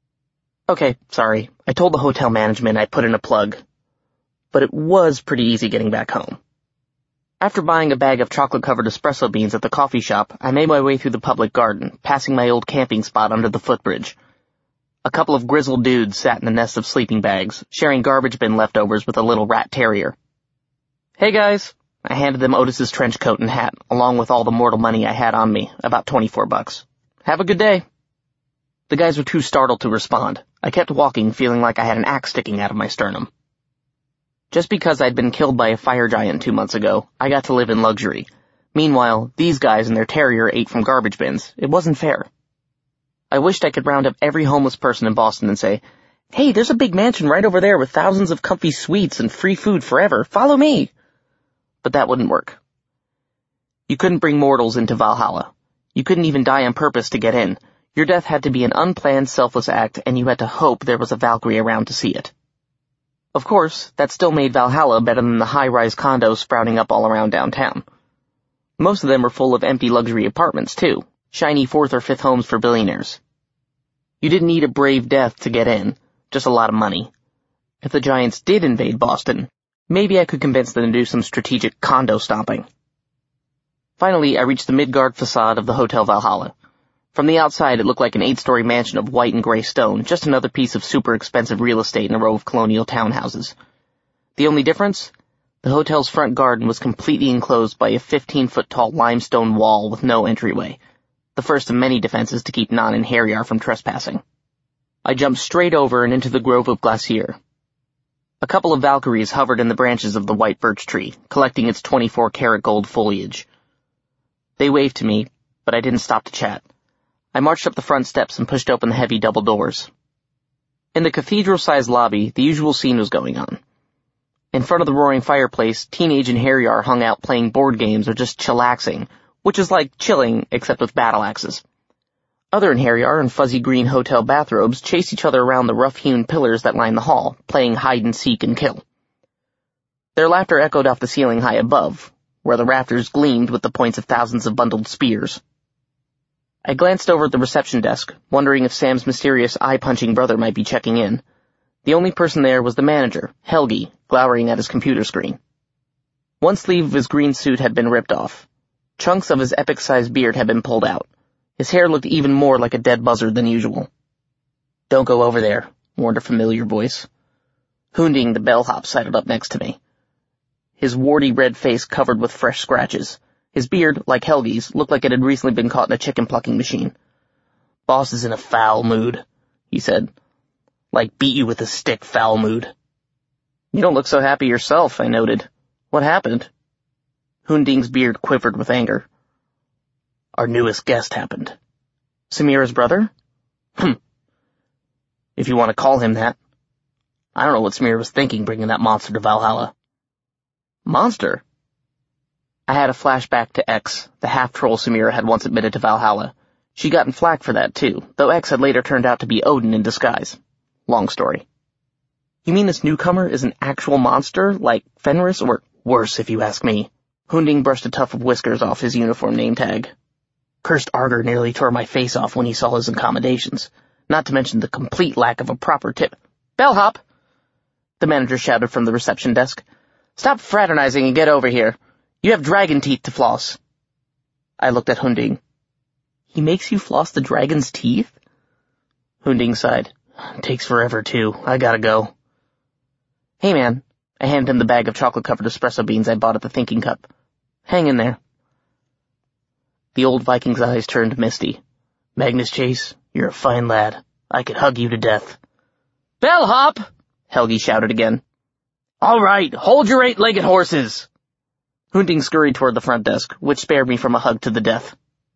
B: Okay, sorry, I told the hotel management I'd put in a plug. But it was pretty easy getting back home. After buying a bag of chocolate-covered espresso beans at the coffee shop, I made my way through the public garden, passing my old camping spot under the footbridge. A couple of grizzled dudes sat in a nest of sleeping bags, sharing garbage bin leftovers with a little rat terrier. "Hey guys," I handed them Otis's trench coat and hat, along with all the mortal money I had on me, about $24. "Have a good day." The guys were too startled to respond. I kept walking, feeling like I had an axe sticking out of my sternum. Just because I'd been killed by a fire giant 2 months ago, I got to live in luxury. Meanwhile, these guys and their terrier ate from garbage bins. It wasn't fair. I wished I could round up every homeless person in Boston and say, "Hey, there's a big mansion right over there with thousands of comfy suites and free food forever. Follow me." But that wouldn't work. You couldn't bring mortals into Valhalla. You couldn't even die on purpose to get in. Your death had to be an unplanned, selfless act, and you had to hope there was a Valkyrie around to see it. Of course, that still made Valhalla better than the high-rise condos sprouting up all around downtown. Most of them were full of empty luxury apartments, too, shiny 4th or 5th homes for billionaires. You didn't need a brave death to get in, just a lot of money. If the Giants did invade Boston, maybe I could convince them to do some strategic condo stomping. Finally, I reached the Midgard facade of the Hotel Valhalla. From the outside, it looked like an 8-story mansion of white and gray stone, just another piece of super expensive real estate in a row of colonial townhouses. The only difference? The hotel's front garden was completely enclosed by a 15-foot-tall limestone wall with no entryway, the first of many defenses to keep non-Inheriar from trespassing. I jumped straight over and into the grove of Glacier. A couple of Valkyries hovered in the branches of the white birch tree, collecting its 24-karat gold foliage. They waved to me, but I didn't stop to chat. I marched up the front steps and pushed open the heavy double doors. In the cathedral-sized lobby, the usual scene was going on. In front of the roaring fireplace, teenage Inheriar hung out playing board games or just chillaxing, which is like chilling, except with battle axes. Other Inheriar in fuzzy green hotel bathrobes chased each other around the rough-hewn pillars that lined the hall, playing hide-and-seek and kill. Their laughter echoed off the ceiling high above, where the rafters gleamed with the points of thousands of bundled spears. I glanced over at the reception desk, wondering if Sam's mysterious eye-punching brother might be checking in. The only person there was the manager, Helgi, glowering at his computer screen. One sleeve of his green suit had been ripped off. Chunks of his epic-sized beard had been pulled out. His hair looked even more like a dead buzzard than usual. "Don't go over there," warned a familiar voice. Hunding, the bellhop, sidled up next to me. His warty red face covered with fresh scratches. His beard, like Helgi's, looked like it had recently been caught in a chicken-plucking machine. "Boss is in a foul mood," he said. "Like beat you with a stick foul mood." "You don't look so happy yourself," I noted. "What happened?" Hunding's beard quivered with anger. "Our newest guest happened." "Samira's brother?" "If you want to call him that. I don't know what Samira was thinking bringing that monster to Valhalla." "Monster?" I had a flashback to X, the half-troll Samira had once admitted to Valhalla. She'd gotten flack for that, too, though X had later turned out to be Odin in disguise. Long story. "You mean this newcomer is an actual monster, like Fenris, or worse, if you ask me?" Hunding brushed a tuft of whiskers off his uniform name tag. "Cursed Arger nearly tore my face off when he saw his accommodations, not to mention the complete lack of a proper tip." "Bellhop!" the manager shouted from the reception desk. "Stop fraternizing and get over here. You have dragon teeth to floss." I looked at Hunding. "He makes you floss the dragon's teeth?" Hunding sighed. "Takes forever, too. I gotta go." "Hey, man." I handed him the bag of chocolate-covered espresso beans I bought at the Thinking Cup. "Hang in there." The old Viking's eyes turned misty. "Magnus Chase, you're a fine lad. I could hug you to death." "Bellhop!" Helgi shouted again. "All right, hold your 8-legged horses!" Hunding scurried toward the front desk, which spared me from a hug to the death.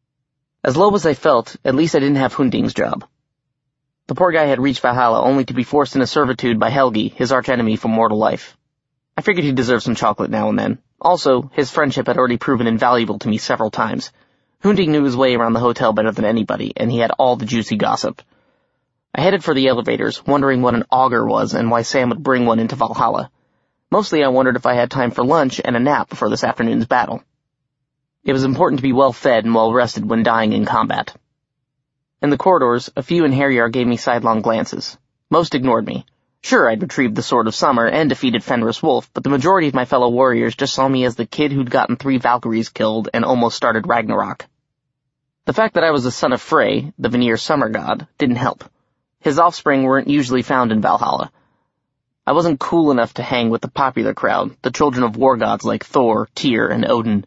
B: As low as I felt, at least I didn't have Hunding's job. The poor guy had reached Valhalla only to be forced into servitude by Helgi, his archenemy from mortal life. I figured he deserved some chocolate now and then. Also, his friendship had already proven invaluable to me several times. Hunding knew his way around the hotel better than anybody, and he had all the juicy gossip. I headed for the elevators, wondering what an augur was and why Sam would bring one into Valhalla. Mostly I wondered if I had time for lunch and a nap before this afternoon's battle. It was important to be well-fed and well-rested when dying in combat. In the corridors, a few in Harryar gave me sidelong glances. Most ignored me. Sure, I'd retrieved the Sword of Summer and defeated Fenris Wolf, but the majority of my fellow warriors just saw me as the kid who'd gotten 3 Valkyries killed and almost started Ragnarok. The fact that I was the son of Frey, the Vanir summer god, didn't help. His offspring weren't usually found in Valhalla. I wasn't cool enough to hang with the popular crowd, the children of war gods like Thor, Tyr, and Odin.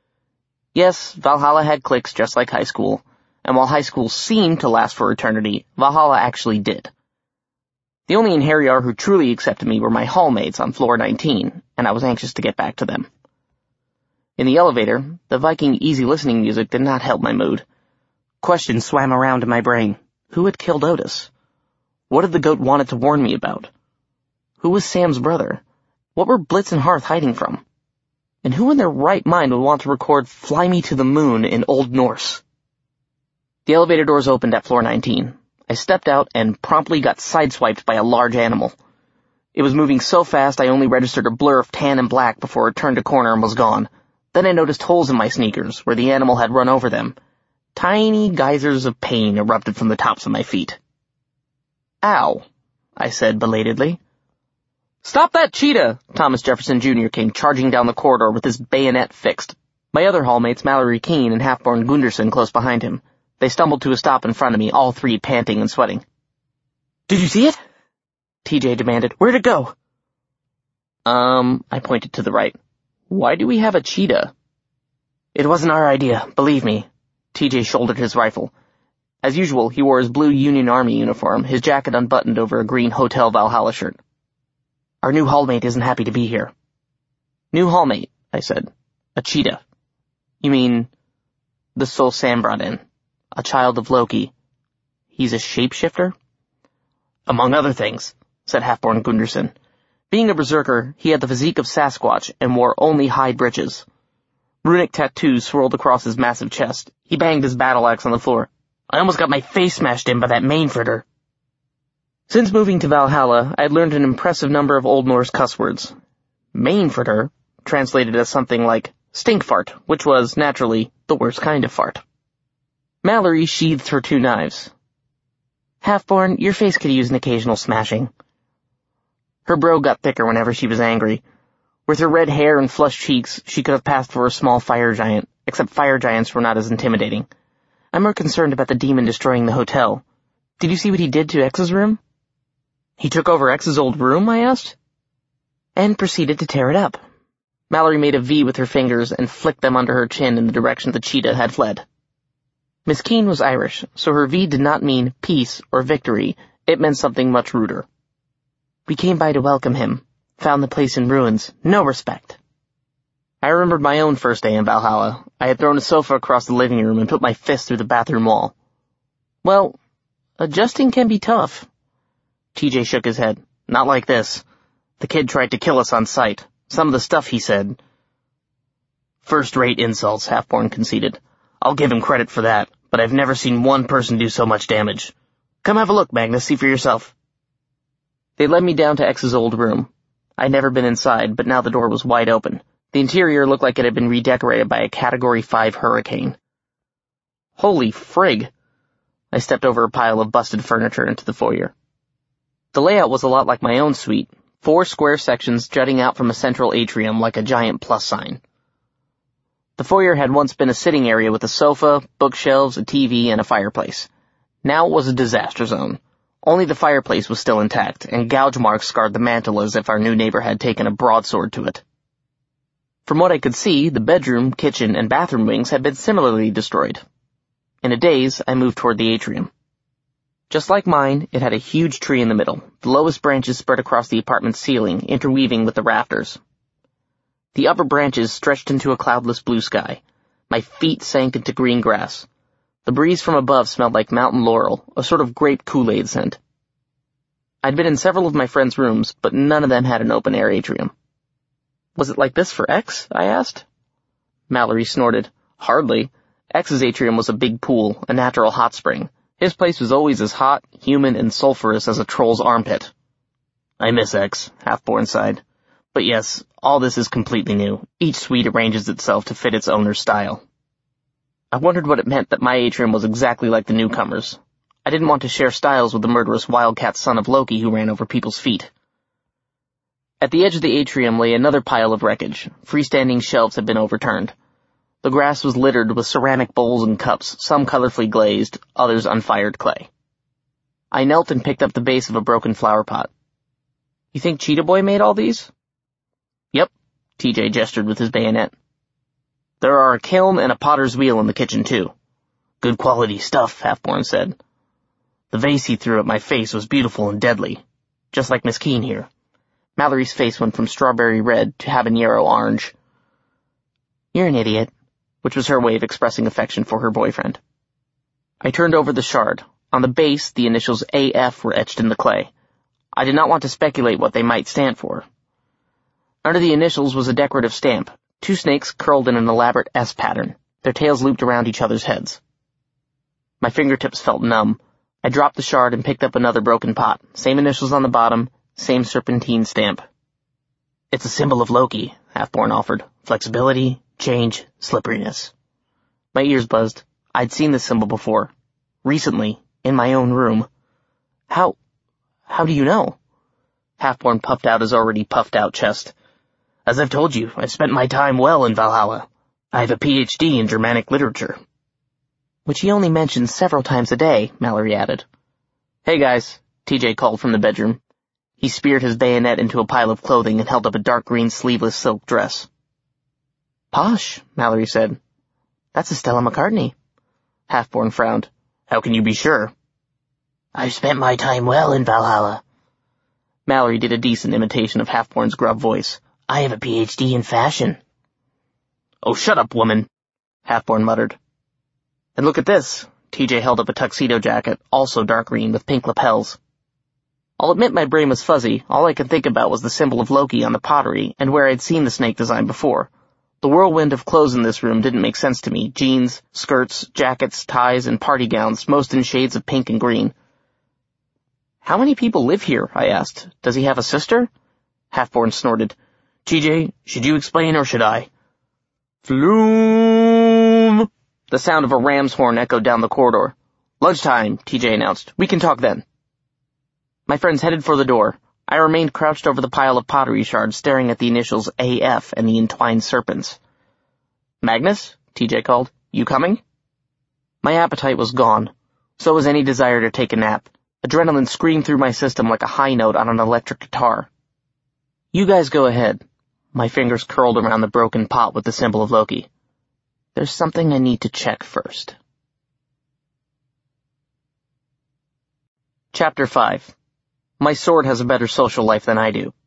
B: Yes, Valhalla had cliques just like high school, and while high school seemed to last for eternity, Valhalla actually did. The only in Harryar who truly accepted me were my hallmates on floor 19, and I was anxious to get back to them. In the elevator, the Viking easy-listening music did not help my mood. Questions swam around in my brain. Who had killed Otis? What had the goat wanted to warn me about? Who was Sam's brother? What were Blitz and Hearth hiding from? And who in their right mind would want to record "Fly Me to the Moon" in Old Norse? The elevator doors opened at floor 19. I stepped out and promptly got sideswiped by a large animal. It was moving so fast I only registered a blur of tan and black before it turned a corner and was gone. Then I noticed holes in my sneakers where the animal had run over them. Tiny geysers of pain erupted from the tops of my feet. "Ow," I said belatedly. "Stop that cheetah!" Thomas Jefferson Jr. came charging down the corridor with his bayonet fixed. My other hallmates, Mallory Keene and Halfborn Gunderson, close behind him. They stumbled to a stop in front of me, all 3 panting and sweating. "Did you see it?" TJ demanded. "Where'd it go?" I pointed to the right. "Why do we have a cheetah?" "It wasn't our idea, believe me." TJ shouldered his rifle. As usual, he wore his blue Union Army uniform, his jacket unbuttoned over a green Hotel Valhalla shirt. "Our new hallmate isn't happy to be here." "New hallmate," I said. "A cheetah." "You mean the soul Sam brought in? A child of Loki. He's a shapeshifter?" "Among other things," said Halfborn Gunderson. Being a berserker, he had the physique of Sasquatch and wore only hide breeches. Runic tattoos swirled across his massive chest. He banged his battle axe on the floor. "I almost got my face smashed in by that Mainfritter." Since moving to Valhalla, I had learned an impressive number of Old Norse cuss words. Mainfurter translated as something like stink fart, which was, naturally, the worst kind of fart. Mallory sheathed her 2 knives. Half-born, your face could use an occasional smashing. Her brow got thicker whenever she was angry. With her red hair and flushed cheeks, she could have passed for a small fire giant, except fire giants were not as intimidating. I'm more concerned about the demon destroying the hotel. Did you see what he did to X's room? He took over X's old room, I asked. And proceeded to tear it up. Mallory made a V with her fingers and flicked them under her chin in the direction the cheetah had fled. Miss Keene was Irish, so her V did not mean peace or victory. It meant something much ruder. We came by to welcome him. Found the place in ruins. No respect. I remembered my own first day in Valhalla. I had thrown a sofa across the living room and put my fist through the bathroom wall. Well, adjusting can be tough. TJ shook his head. Not like this. The kid tried to kill us on sight. Some of the stuff he said. First-rate insults, Halfborn conceded. I'll give him credit for that, but I've never seen one person do so much damage. Come have a look, Magnus, see for yourself. They led me down to X's old room. I'd never been inside, but now the door was wide open. The interior looked like it had been redecorated by a Category 5 hurricane. Holy frig! I stepped over a pile of busted furniture into the foyer. The layout was a lot like my own suite, 4 square sections jutting out from a central atrium like a giant plus sign. The foyer had once been a sitting area with a sofa, bookshelves, a TV, and a fireplace. Now it was a disaster zone. Only the fireplace was still intact, and gouge marks scarred the mantel as if our new neighbor had taken a broadsword to it. From what I could see, the bedroom, kitchen, and bathroom wings had been similarly destroyed. In a daze, I moved toward the atrium. Just like mine, it had a huge tree in the middle, the lowest branches spread across the apartment's ceiling, interweaving with the rafters. The upper branches stretched into a cloudless blue sky. My feet sank into green grass. The breeze from above smelled like mountain laurel, a sort of grape Kool-Aid scent. I'd been in several of my friends' rooms, but none of them had an open-air atrium. Was it like this for X? I asked. Mallory snorted. Hardly. X's atrium was a big pool, a natural hot spring. His place was always as hot, humid, and sulphurous as a troll's armpit. I miss X, Halfborn sighed. But yes, all this is completely new. Each suite arranges itself to fit its owner's style. I wondered what it meant that my atrium was exactly like the newcomers. I didn't want to share styles with the murderous wildcat son of Loki who ran over people's feet. At the edge of the atrium lay another pile of wreckage. Freestanding shelves had been overturned. The grass was littered with ceramic bowls and cups, some colorfully glazed, others unfired clay. I knelt and picked up the base of a broken flower pot. You think Cheetah Boy made all these? Yep, TJ gestured with his bayonet. There are a kiln and a potter's wheel in the kitchen, too. Good quality stuff, Halfborn said. The vase he threw at my face was beautiful and deadly, just like Miss Keene here. Mallory's face went from strawberry red to habanero orange. You're an idiot, which was her way of expressing affection for her boyfriend. I turned over the shard. On the base, the initials AF were etched in the clay. I did not want to speculate what they might stand for. Under the initials was a decorative stamp, 2 snakes curled in an elaborate S pattern, their tails looped around each other's heads. My fingertips felt numb. I dropped the shard and picked up another broken pot, same initials on the bottom, same serpentine stamp. It's a symbol of Loki, Halfborn offered. Flexibility, change, slipperiness. My ears buzzed. I'd seen this symbol before. Recently, in my own room. How do you know? Halfborn puffed out his already puffed-out chest. As I've told you, I've spent my time well in Valhalla. I have a PhD in Germanic literature. Which he only mentions several times a day, Mallory added. Hey guys, TJ called from the bedroom. He speared his bayonet into a pile of clothing and held up a dark green sleeveless silk dress. Posh, Mallory said. That's a Stella McCartney. Halfborn frowned. How can you be sure? I've spent my time well in Valhalla. Mallory did a decent imitation of Halfborn's gruff voice. I have a PhD in fashion. Oh, shut up, woman, Halfborn muttered. And look at this. TJ held up a tuxedo jacket, also dark green with pink lapels. I'll admit my brain was fuzzy. All I could think about was the symbol of Loki on the pottery and where I'd seen the snake design before. The whirlwind of clothes in this room didn't make sense to me. Jeans, skirts, jackets, ties, and party gowns, most in shades of pink and green. How many people live here? I asked. Does he have a sister? Halfborn snorted. TJ, should you explain or should I? Floom! The sound of a ram's horn echoed down the corridor. Lunchtime, TJ announced. We can talk then. My friends headed for the door. I remained crouched over the pile of pottery shards, staring at the initials AF and the entwined serpents. Magnus? TJ called. You coming? My appetite was gone. So was any desire to take a nap. Adrenaline screamed through my system like a high note on an electric guitar. You guys go ahead. My fingers curled around the broken pot with the symbol of Loki. There's something I need to check first. Chapter 5. My sword has a better social life than I do.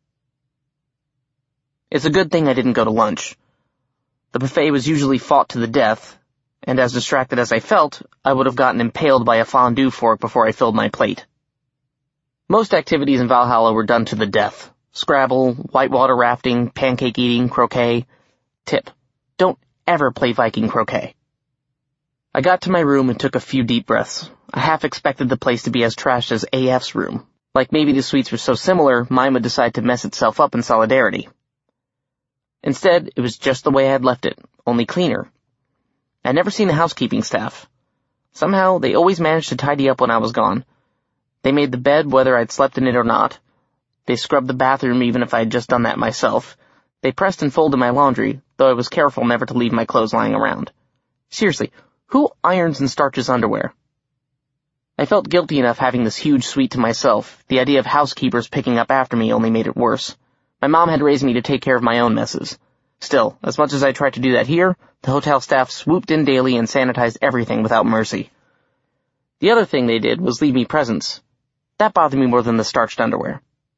B: It's a good thing I didn't go to lunch. The buffet was usually fought to the death, and as distracted as I felt, I would have gotten impaled by a fondue fork before I filled my plate. Most activities in Valhalla were done to the death. Scrabble, whitewater rafting, pancake eating, croquet. Tip: don't ever play Viking croquet. I got to my room and took a few deep breaths. I half expected the place to be as trashed as AF's room. Like maybe the suites were so similar, mine would decide to mess itself up in solidarity. Instead, it was just the way I had left it, only cleaner. I'd never seen the housekeeping staff. Somehow, they always managed to tidy up when I was gone. They made the bed whether I'd slept in it or not. They scrubbed the bathroom even if I had just done that myself. They pressed and folded my laundry, though I was careful never to leave my clothes lying around. Seriously, who irons and starches underwear? I felt guilty enough having this huge suite to myself. The idea of housekeepers picking up after me only made it worse. My mom had raised me to take care of my own messes. Still, as much as I tried to do that here, the hotel staff swooped in daily and sanitized everything without mercy. The other thing they did was leave me presents. That bothered me more than the starched underwear.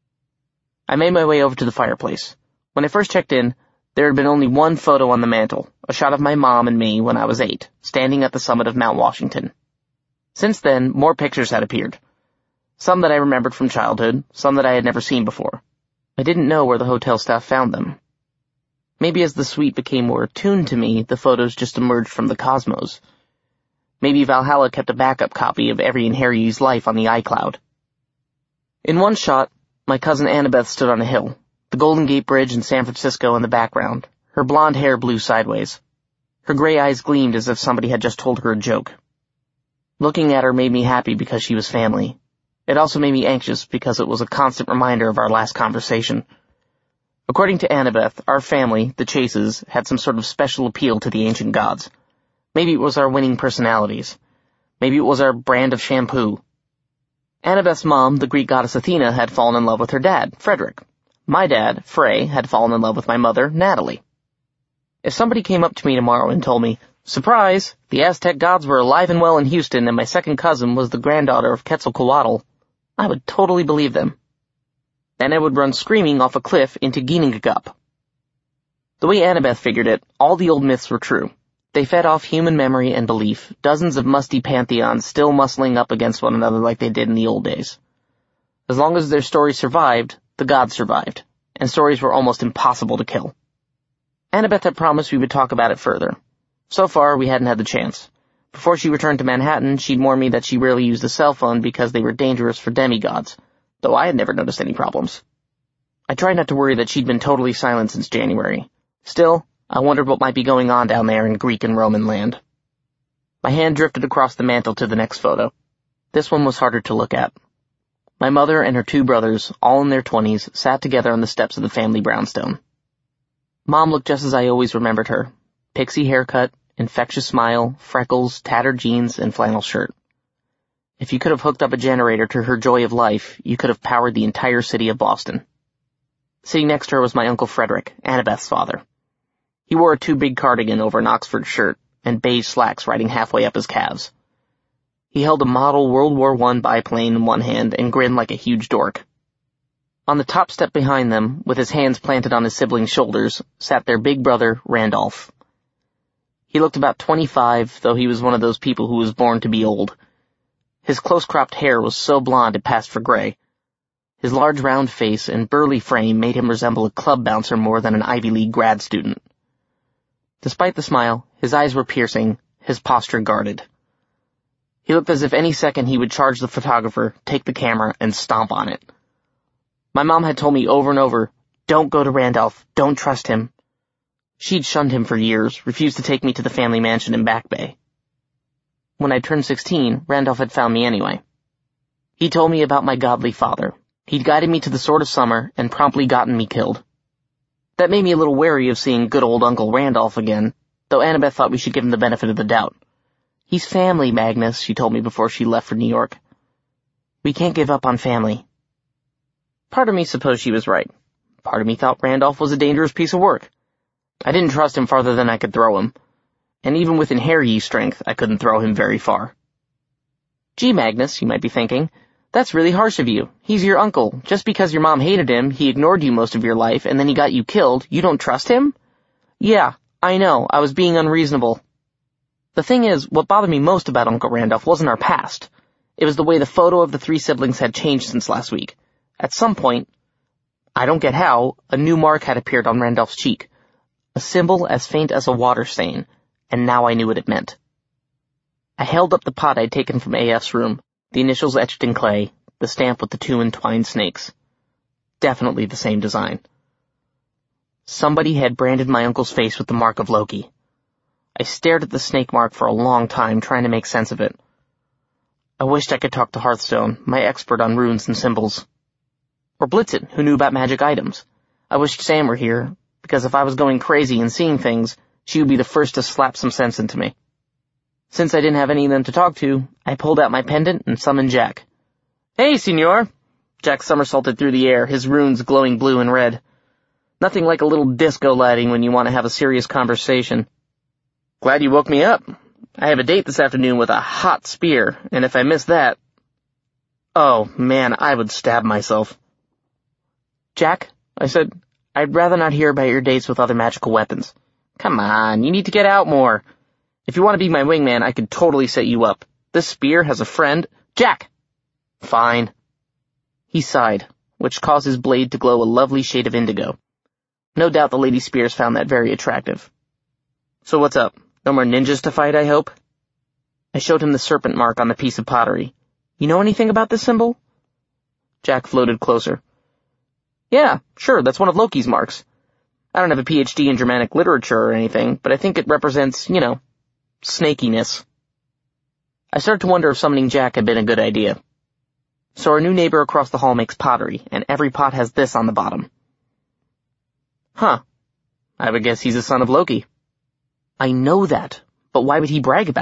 B: I made my way over to the fireplace. When I first checked in, there had been only one photo on the mantel, a shot of my mom and me when I was 8, standing at the summit of Mount Washington. Since then, more pictures had appeared. Some that I remembered from childhood, some that I had never seen before. I didn't know where the hotel staff found them. Maybe as the suite became more attuned to me, the photos just emerged from the cosmos. Maybe Valhalla kept a backup copy of every Inheri's life on the iCloud. In one shot, my cousin Annabeth stood on a hill, the Golden Gate Bridge in San Francisco in the background. Her blonde hair blew sideways. Her gray eyes gleamed as if somebody had just told her a joke. Looking at her made me happy because she was family. It also made me anxious because it was a constant reminder of our last conversation. According to Annabeth, our family, the Chases, had some sort of special appeal to the ancient gods. Maybe it was our winning personalities. Maybe it was our brand of shampoo. Annabeth's mom, the Greek goddess Athena, had fallen in love with her dad, Frederick. My dad, Frey, had fallen in love with my mother, Natalie. If somebody came up to me tomorrow and told me, "Surprise! The Aztec gods were alive and well in Houston, and my second cousin was the granddaughter of Quetzalcoatl," I would totally believe them. Then I would run screaming off a cliff into Ginnungagap. The way Annabeth figured it, all the old myths were true. They fed off human memory and belief, dozens of musty pantheons still muscling up against one another like they did in the old days. As long as their stories survived, the gods survived, and stories were almost impossible to kill. Annabeth had promised we would talk about it further. So far, we hadn't had the chance. Before she returned to Manhattan, she'd warned me that she rarely used a cell phone because they were dangerous for demigods, though I had never noticed any problems. I tried not to worry that she'd been totally silent since January. Still, I wondered what might be going on down there in Greek and Roman land. My hand drifted across the mantel to the next photo. This one was harder to look at. My mother and her 2 brothers, all in their 20s, sat together on the steps of the family brownstone. Mom looked just as I always remembered her. Pixie haircut, infectious smile, freckles, tattered jeans, and flannel shirt. If you could have hooked up a generator to her joy of life, you could have powered the entire city of Boston. Sitting next to her was my Uncle Frederick, Annabeth's father. He wore a 2-big cardigan over an Oxford shirt and beige slacks riding halfway up his calves. He held a model World War I biplane in one hand and grinned like a huge dork. On the top step behind them, with his hands planted on his siblings' shoulders, sat their big brother, Randolph. He looked about 25, though he was one of those people who was born to be old. His close-cropped hair was so blonde it passed for gray. His large round face and burly frame made him resemble a club bouncer more than an Ivy League grad student. Despite the smile, his eyes were piercing, his posture guarded. He looked as if any second he would charge the photographer, take the camera, and stomp on it. My mom had told me over and over, Don't go to Randolph. Don't trust him. She'd shunned him for years, refused to take me to the family mansion in Back Bay. When I turned 16, Randolph had found me anyway. He told me about my godly father. He'd guided me to the Sword of Summer and promptly gotten me killed. That made me a little wary of seeing good old Uncle Randolph again, though Annabeth thought we should give him the benefit of the doubt. He's family, Magnus, she told me before she left for New York. We can't give up on family. Part of me supposed she was right. Part of me thought Randolph was a dangerous piece of work. I didn't trust him farther than I could throw him, and even with Inheri strength, I couldn't throw him very far. Gee, Magnus, you might be thinking, that's really harsh of you. He's your uncle. Just because your mom hated him, he ignored you most of your life, and then he got you killed, you don't trust him? Yeah, I know, I was being unreasonable. The thing is, what bothered me most about Uncle Randolph wasn't our past. It was the way the photo of the three siblings had changed since last week. At some point, I don't get how, a new mark had appeared on Randolph's cheek. A symbol as faint as a water stain, and now I knew what it meant. I held up the pot I'd taken from AF's room, the initials etched in clay, the stamp with the two entwined snakes. Definitely the same design. Somebody had branded my uncle's face with the mark of Loki. I stared at the snake mark for a long time, trying to make sense of it. I wished I could talk to Hearthstone, my expert on runes and symbols. Or Blitzen, who knew about magic items. I wished Sam were here, because if I was going crazy and seeing things, she would be the first to slap some sense into me. Since I didn't have any of them to talk to, I pulled out my pendant and summoned Jack. Hey, Senor! Jack somersaulted through the air, his runes glowing blue and red. Nothing like a little disco lighting when you want to have a serious conversation. Glad you woke me up. I have a date this afternoon with a hot spear, and if I miss that... Oh, man, I would stab myself. Jack, I said, I'd rather not hear about your dates with other magical weapons. Come on, you need to get out more. If you want to be my wingman, I could totally set you up. This spear has a friend. Jack! Fine. He sighed, which caused his blade to glow a lovely shade of indigo. No doubt the Lady Spears found that very attractive. So what's up? No more ninjas to fight, I hope? I showed him the serpent mark on the piece of pottery. You know anything about this symbol? Jack floated closer. Yeah, sure, that's one of Loki's marks. I don't have a PhD in Germanic literature or anything, but I think it represents, snakiness. I started to wonder if summoning Jack had been a good idea. So our new neighbor across the hall makes pottery, and every pot has this on the bottom. Huh. I would guess he's a son of Loki. I know that, but why would he brag about it?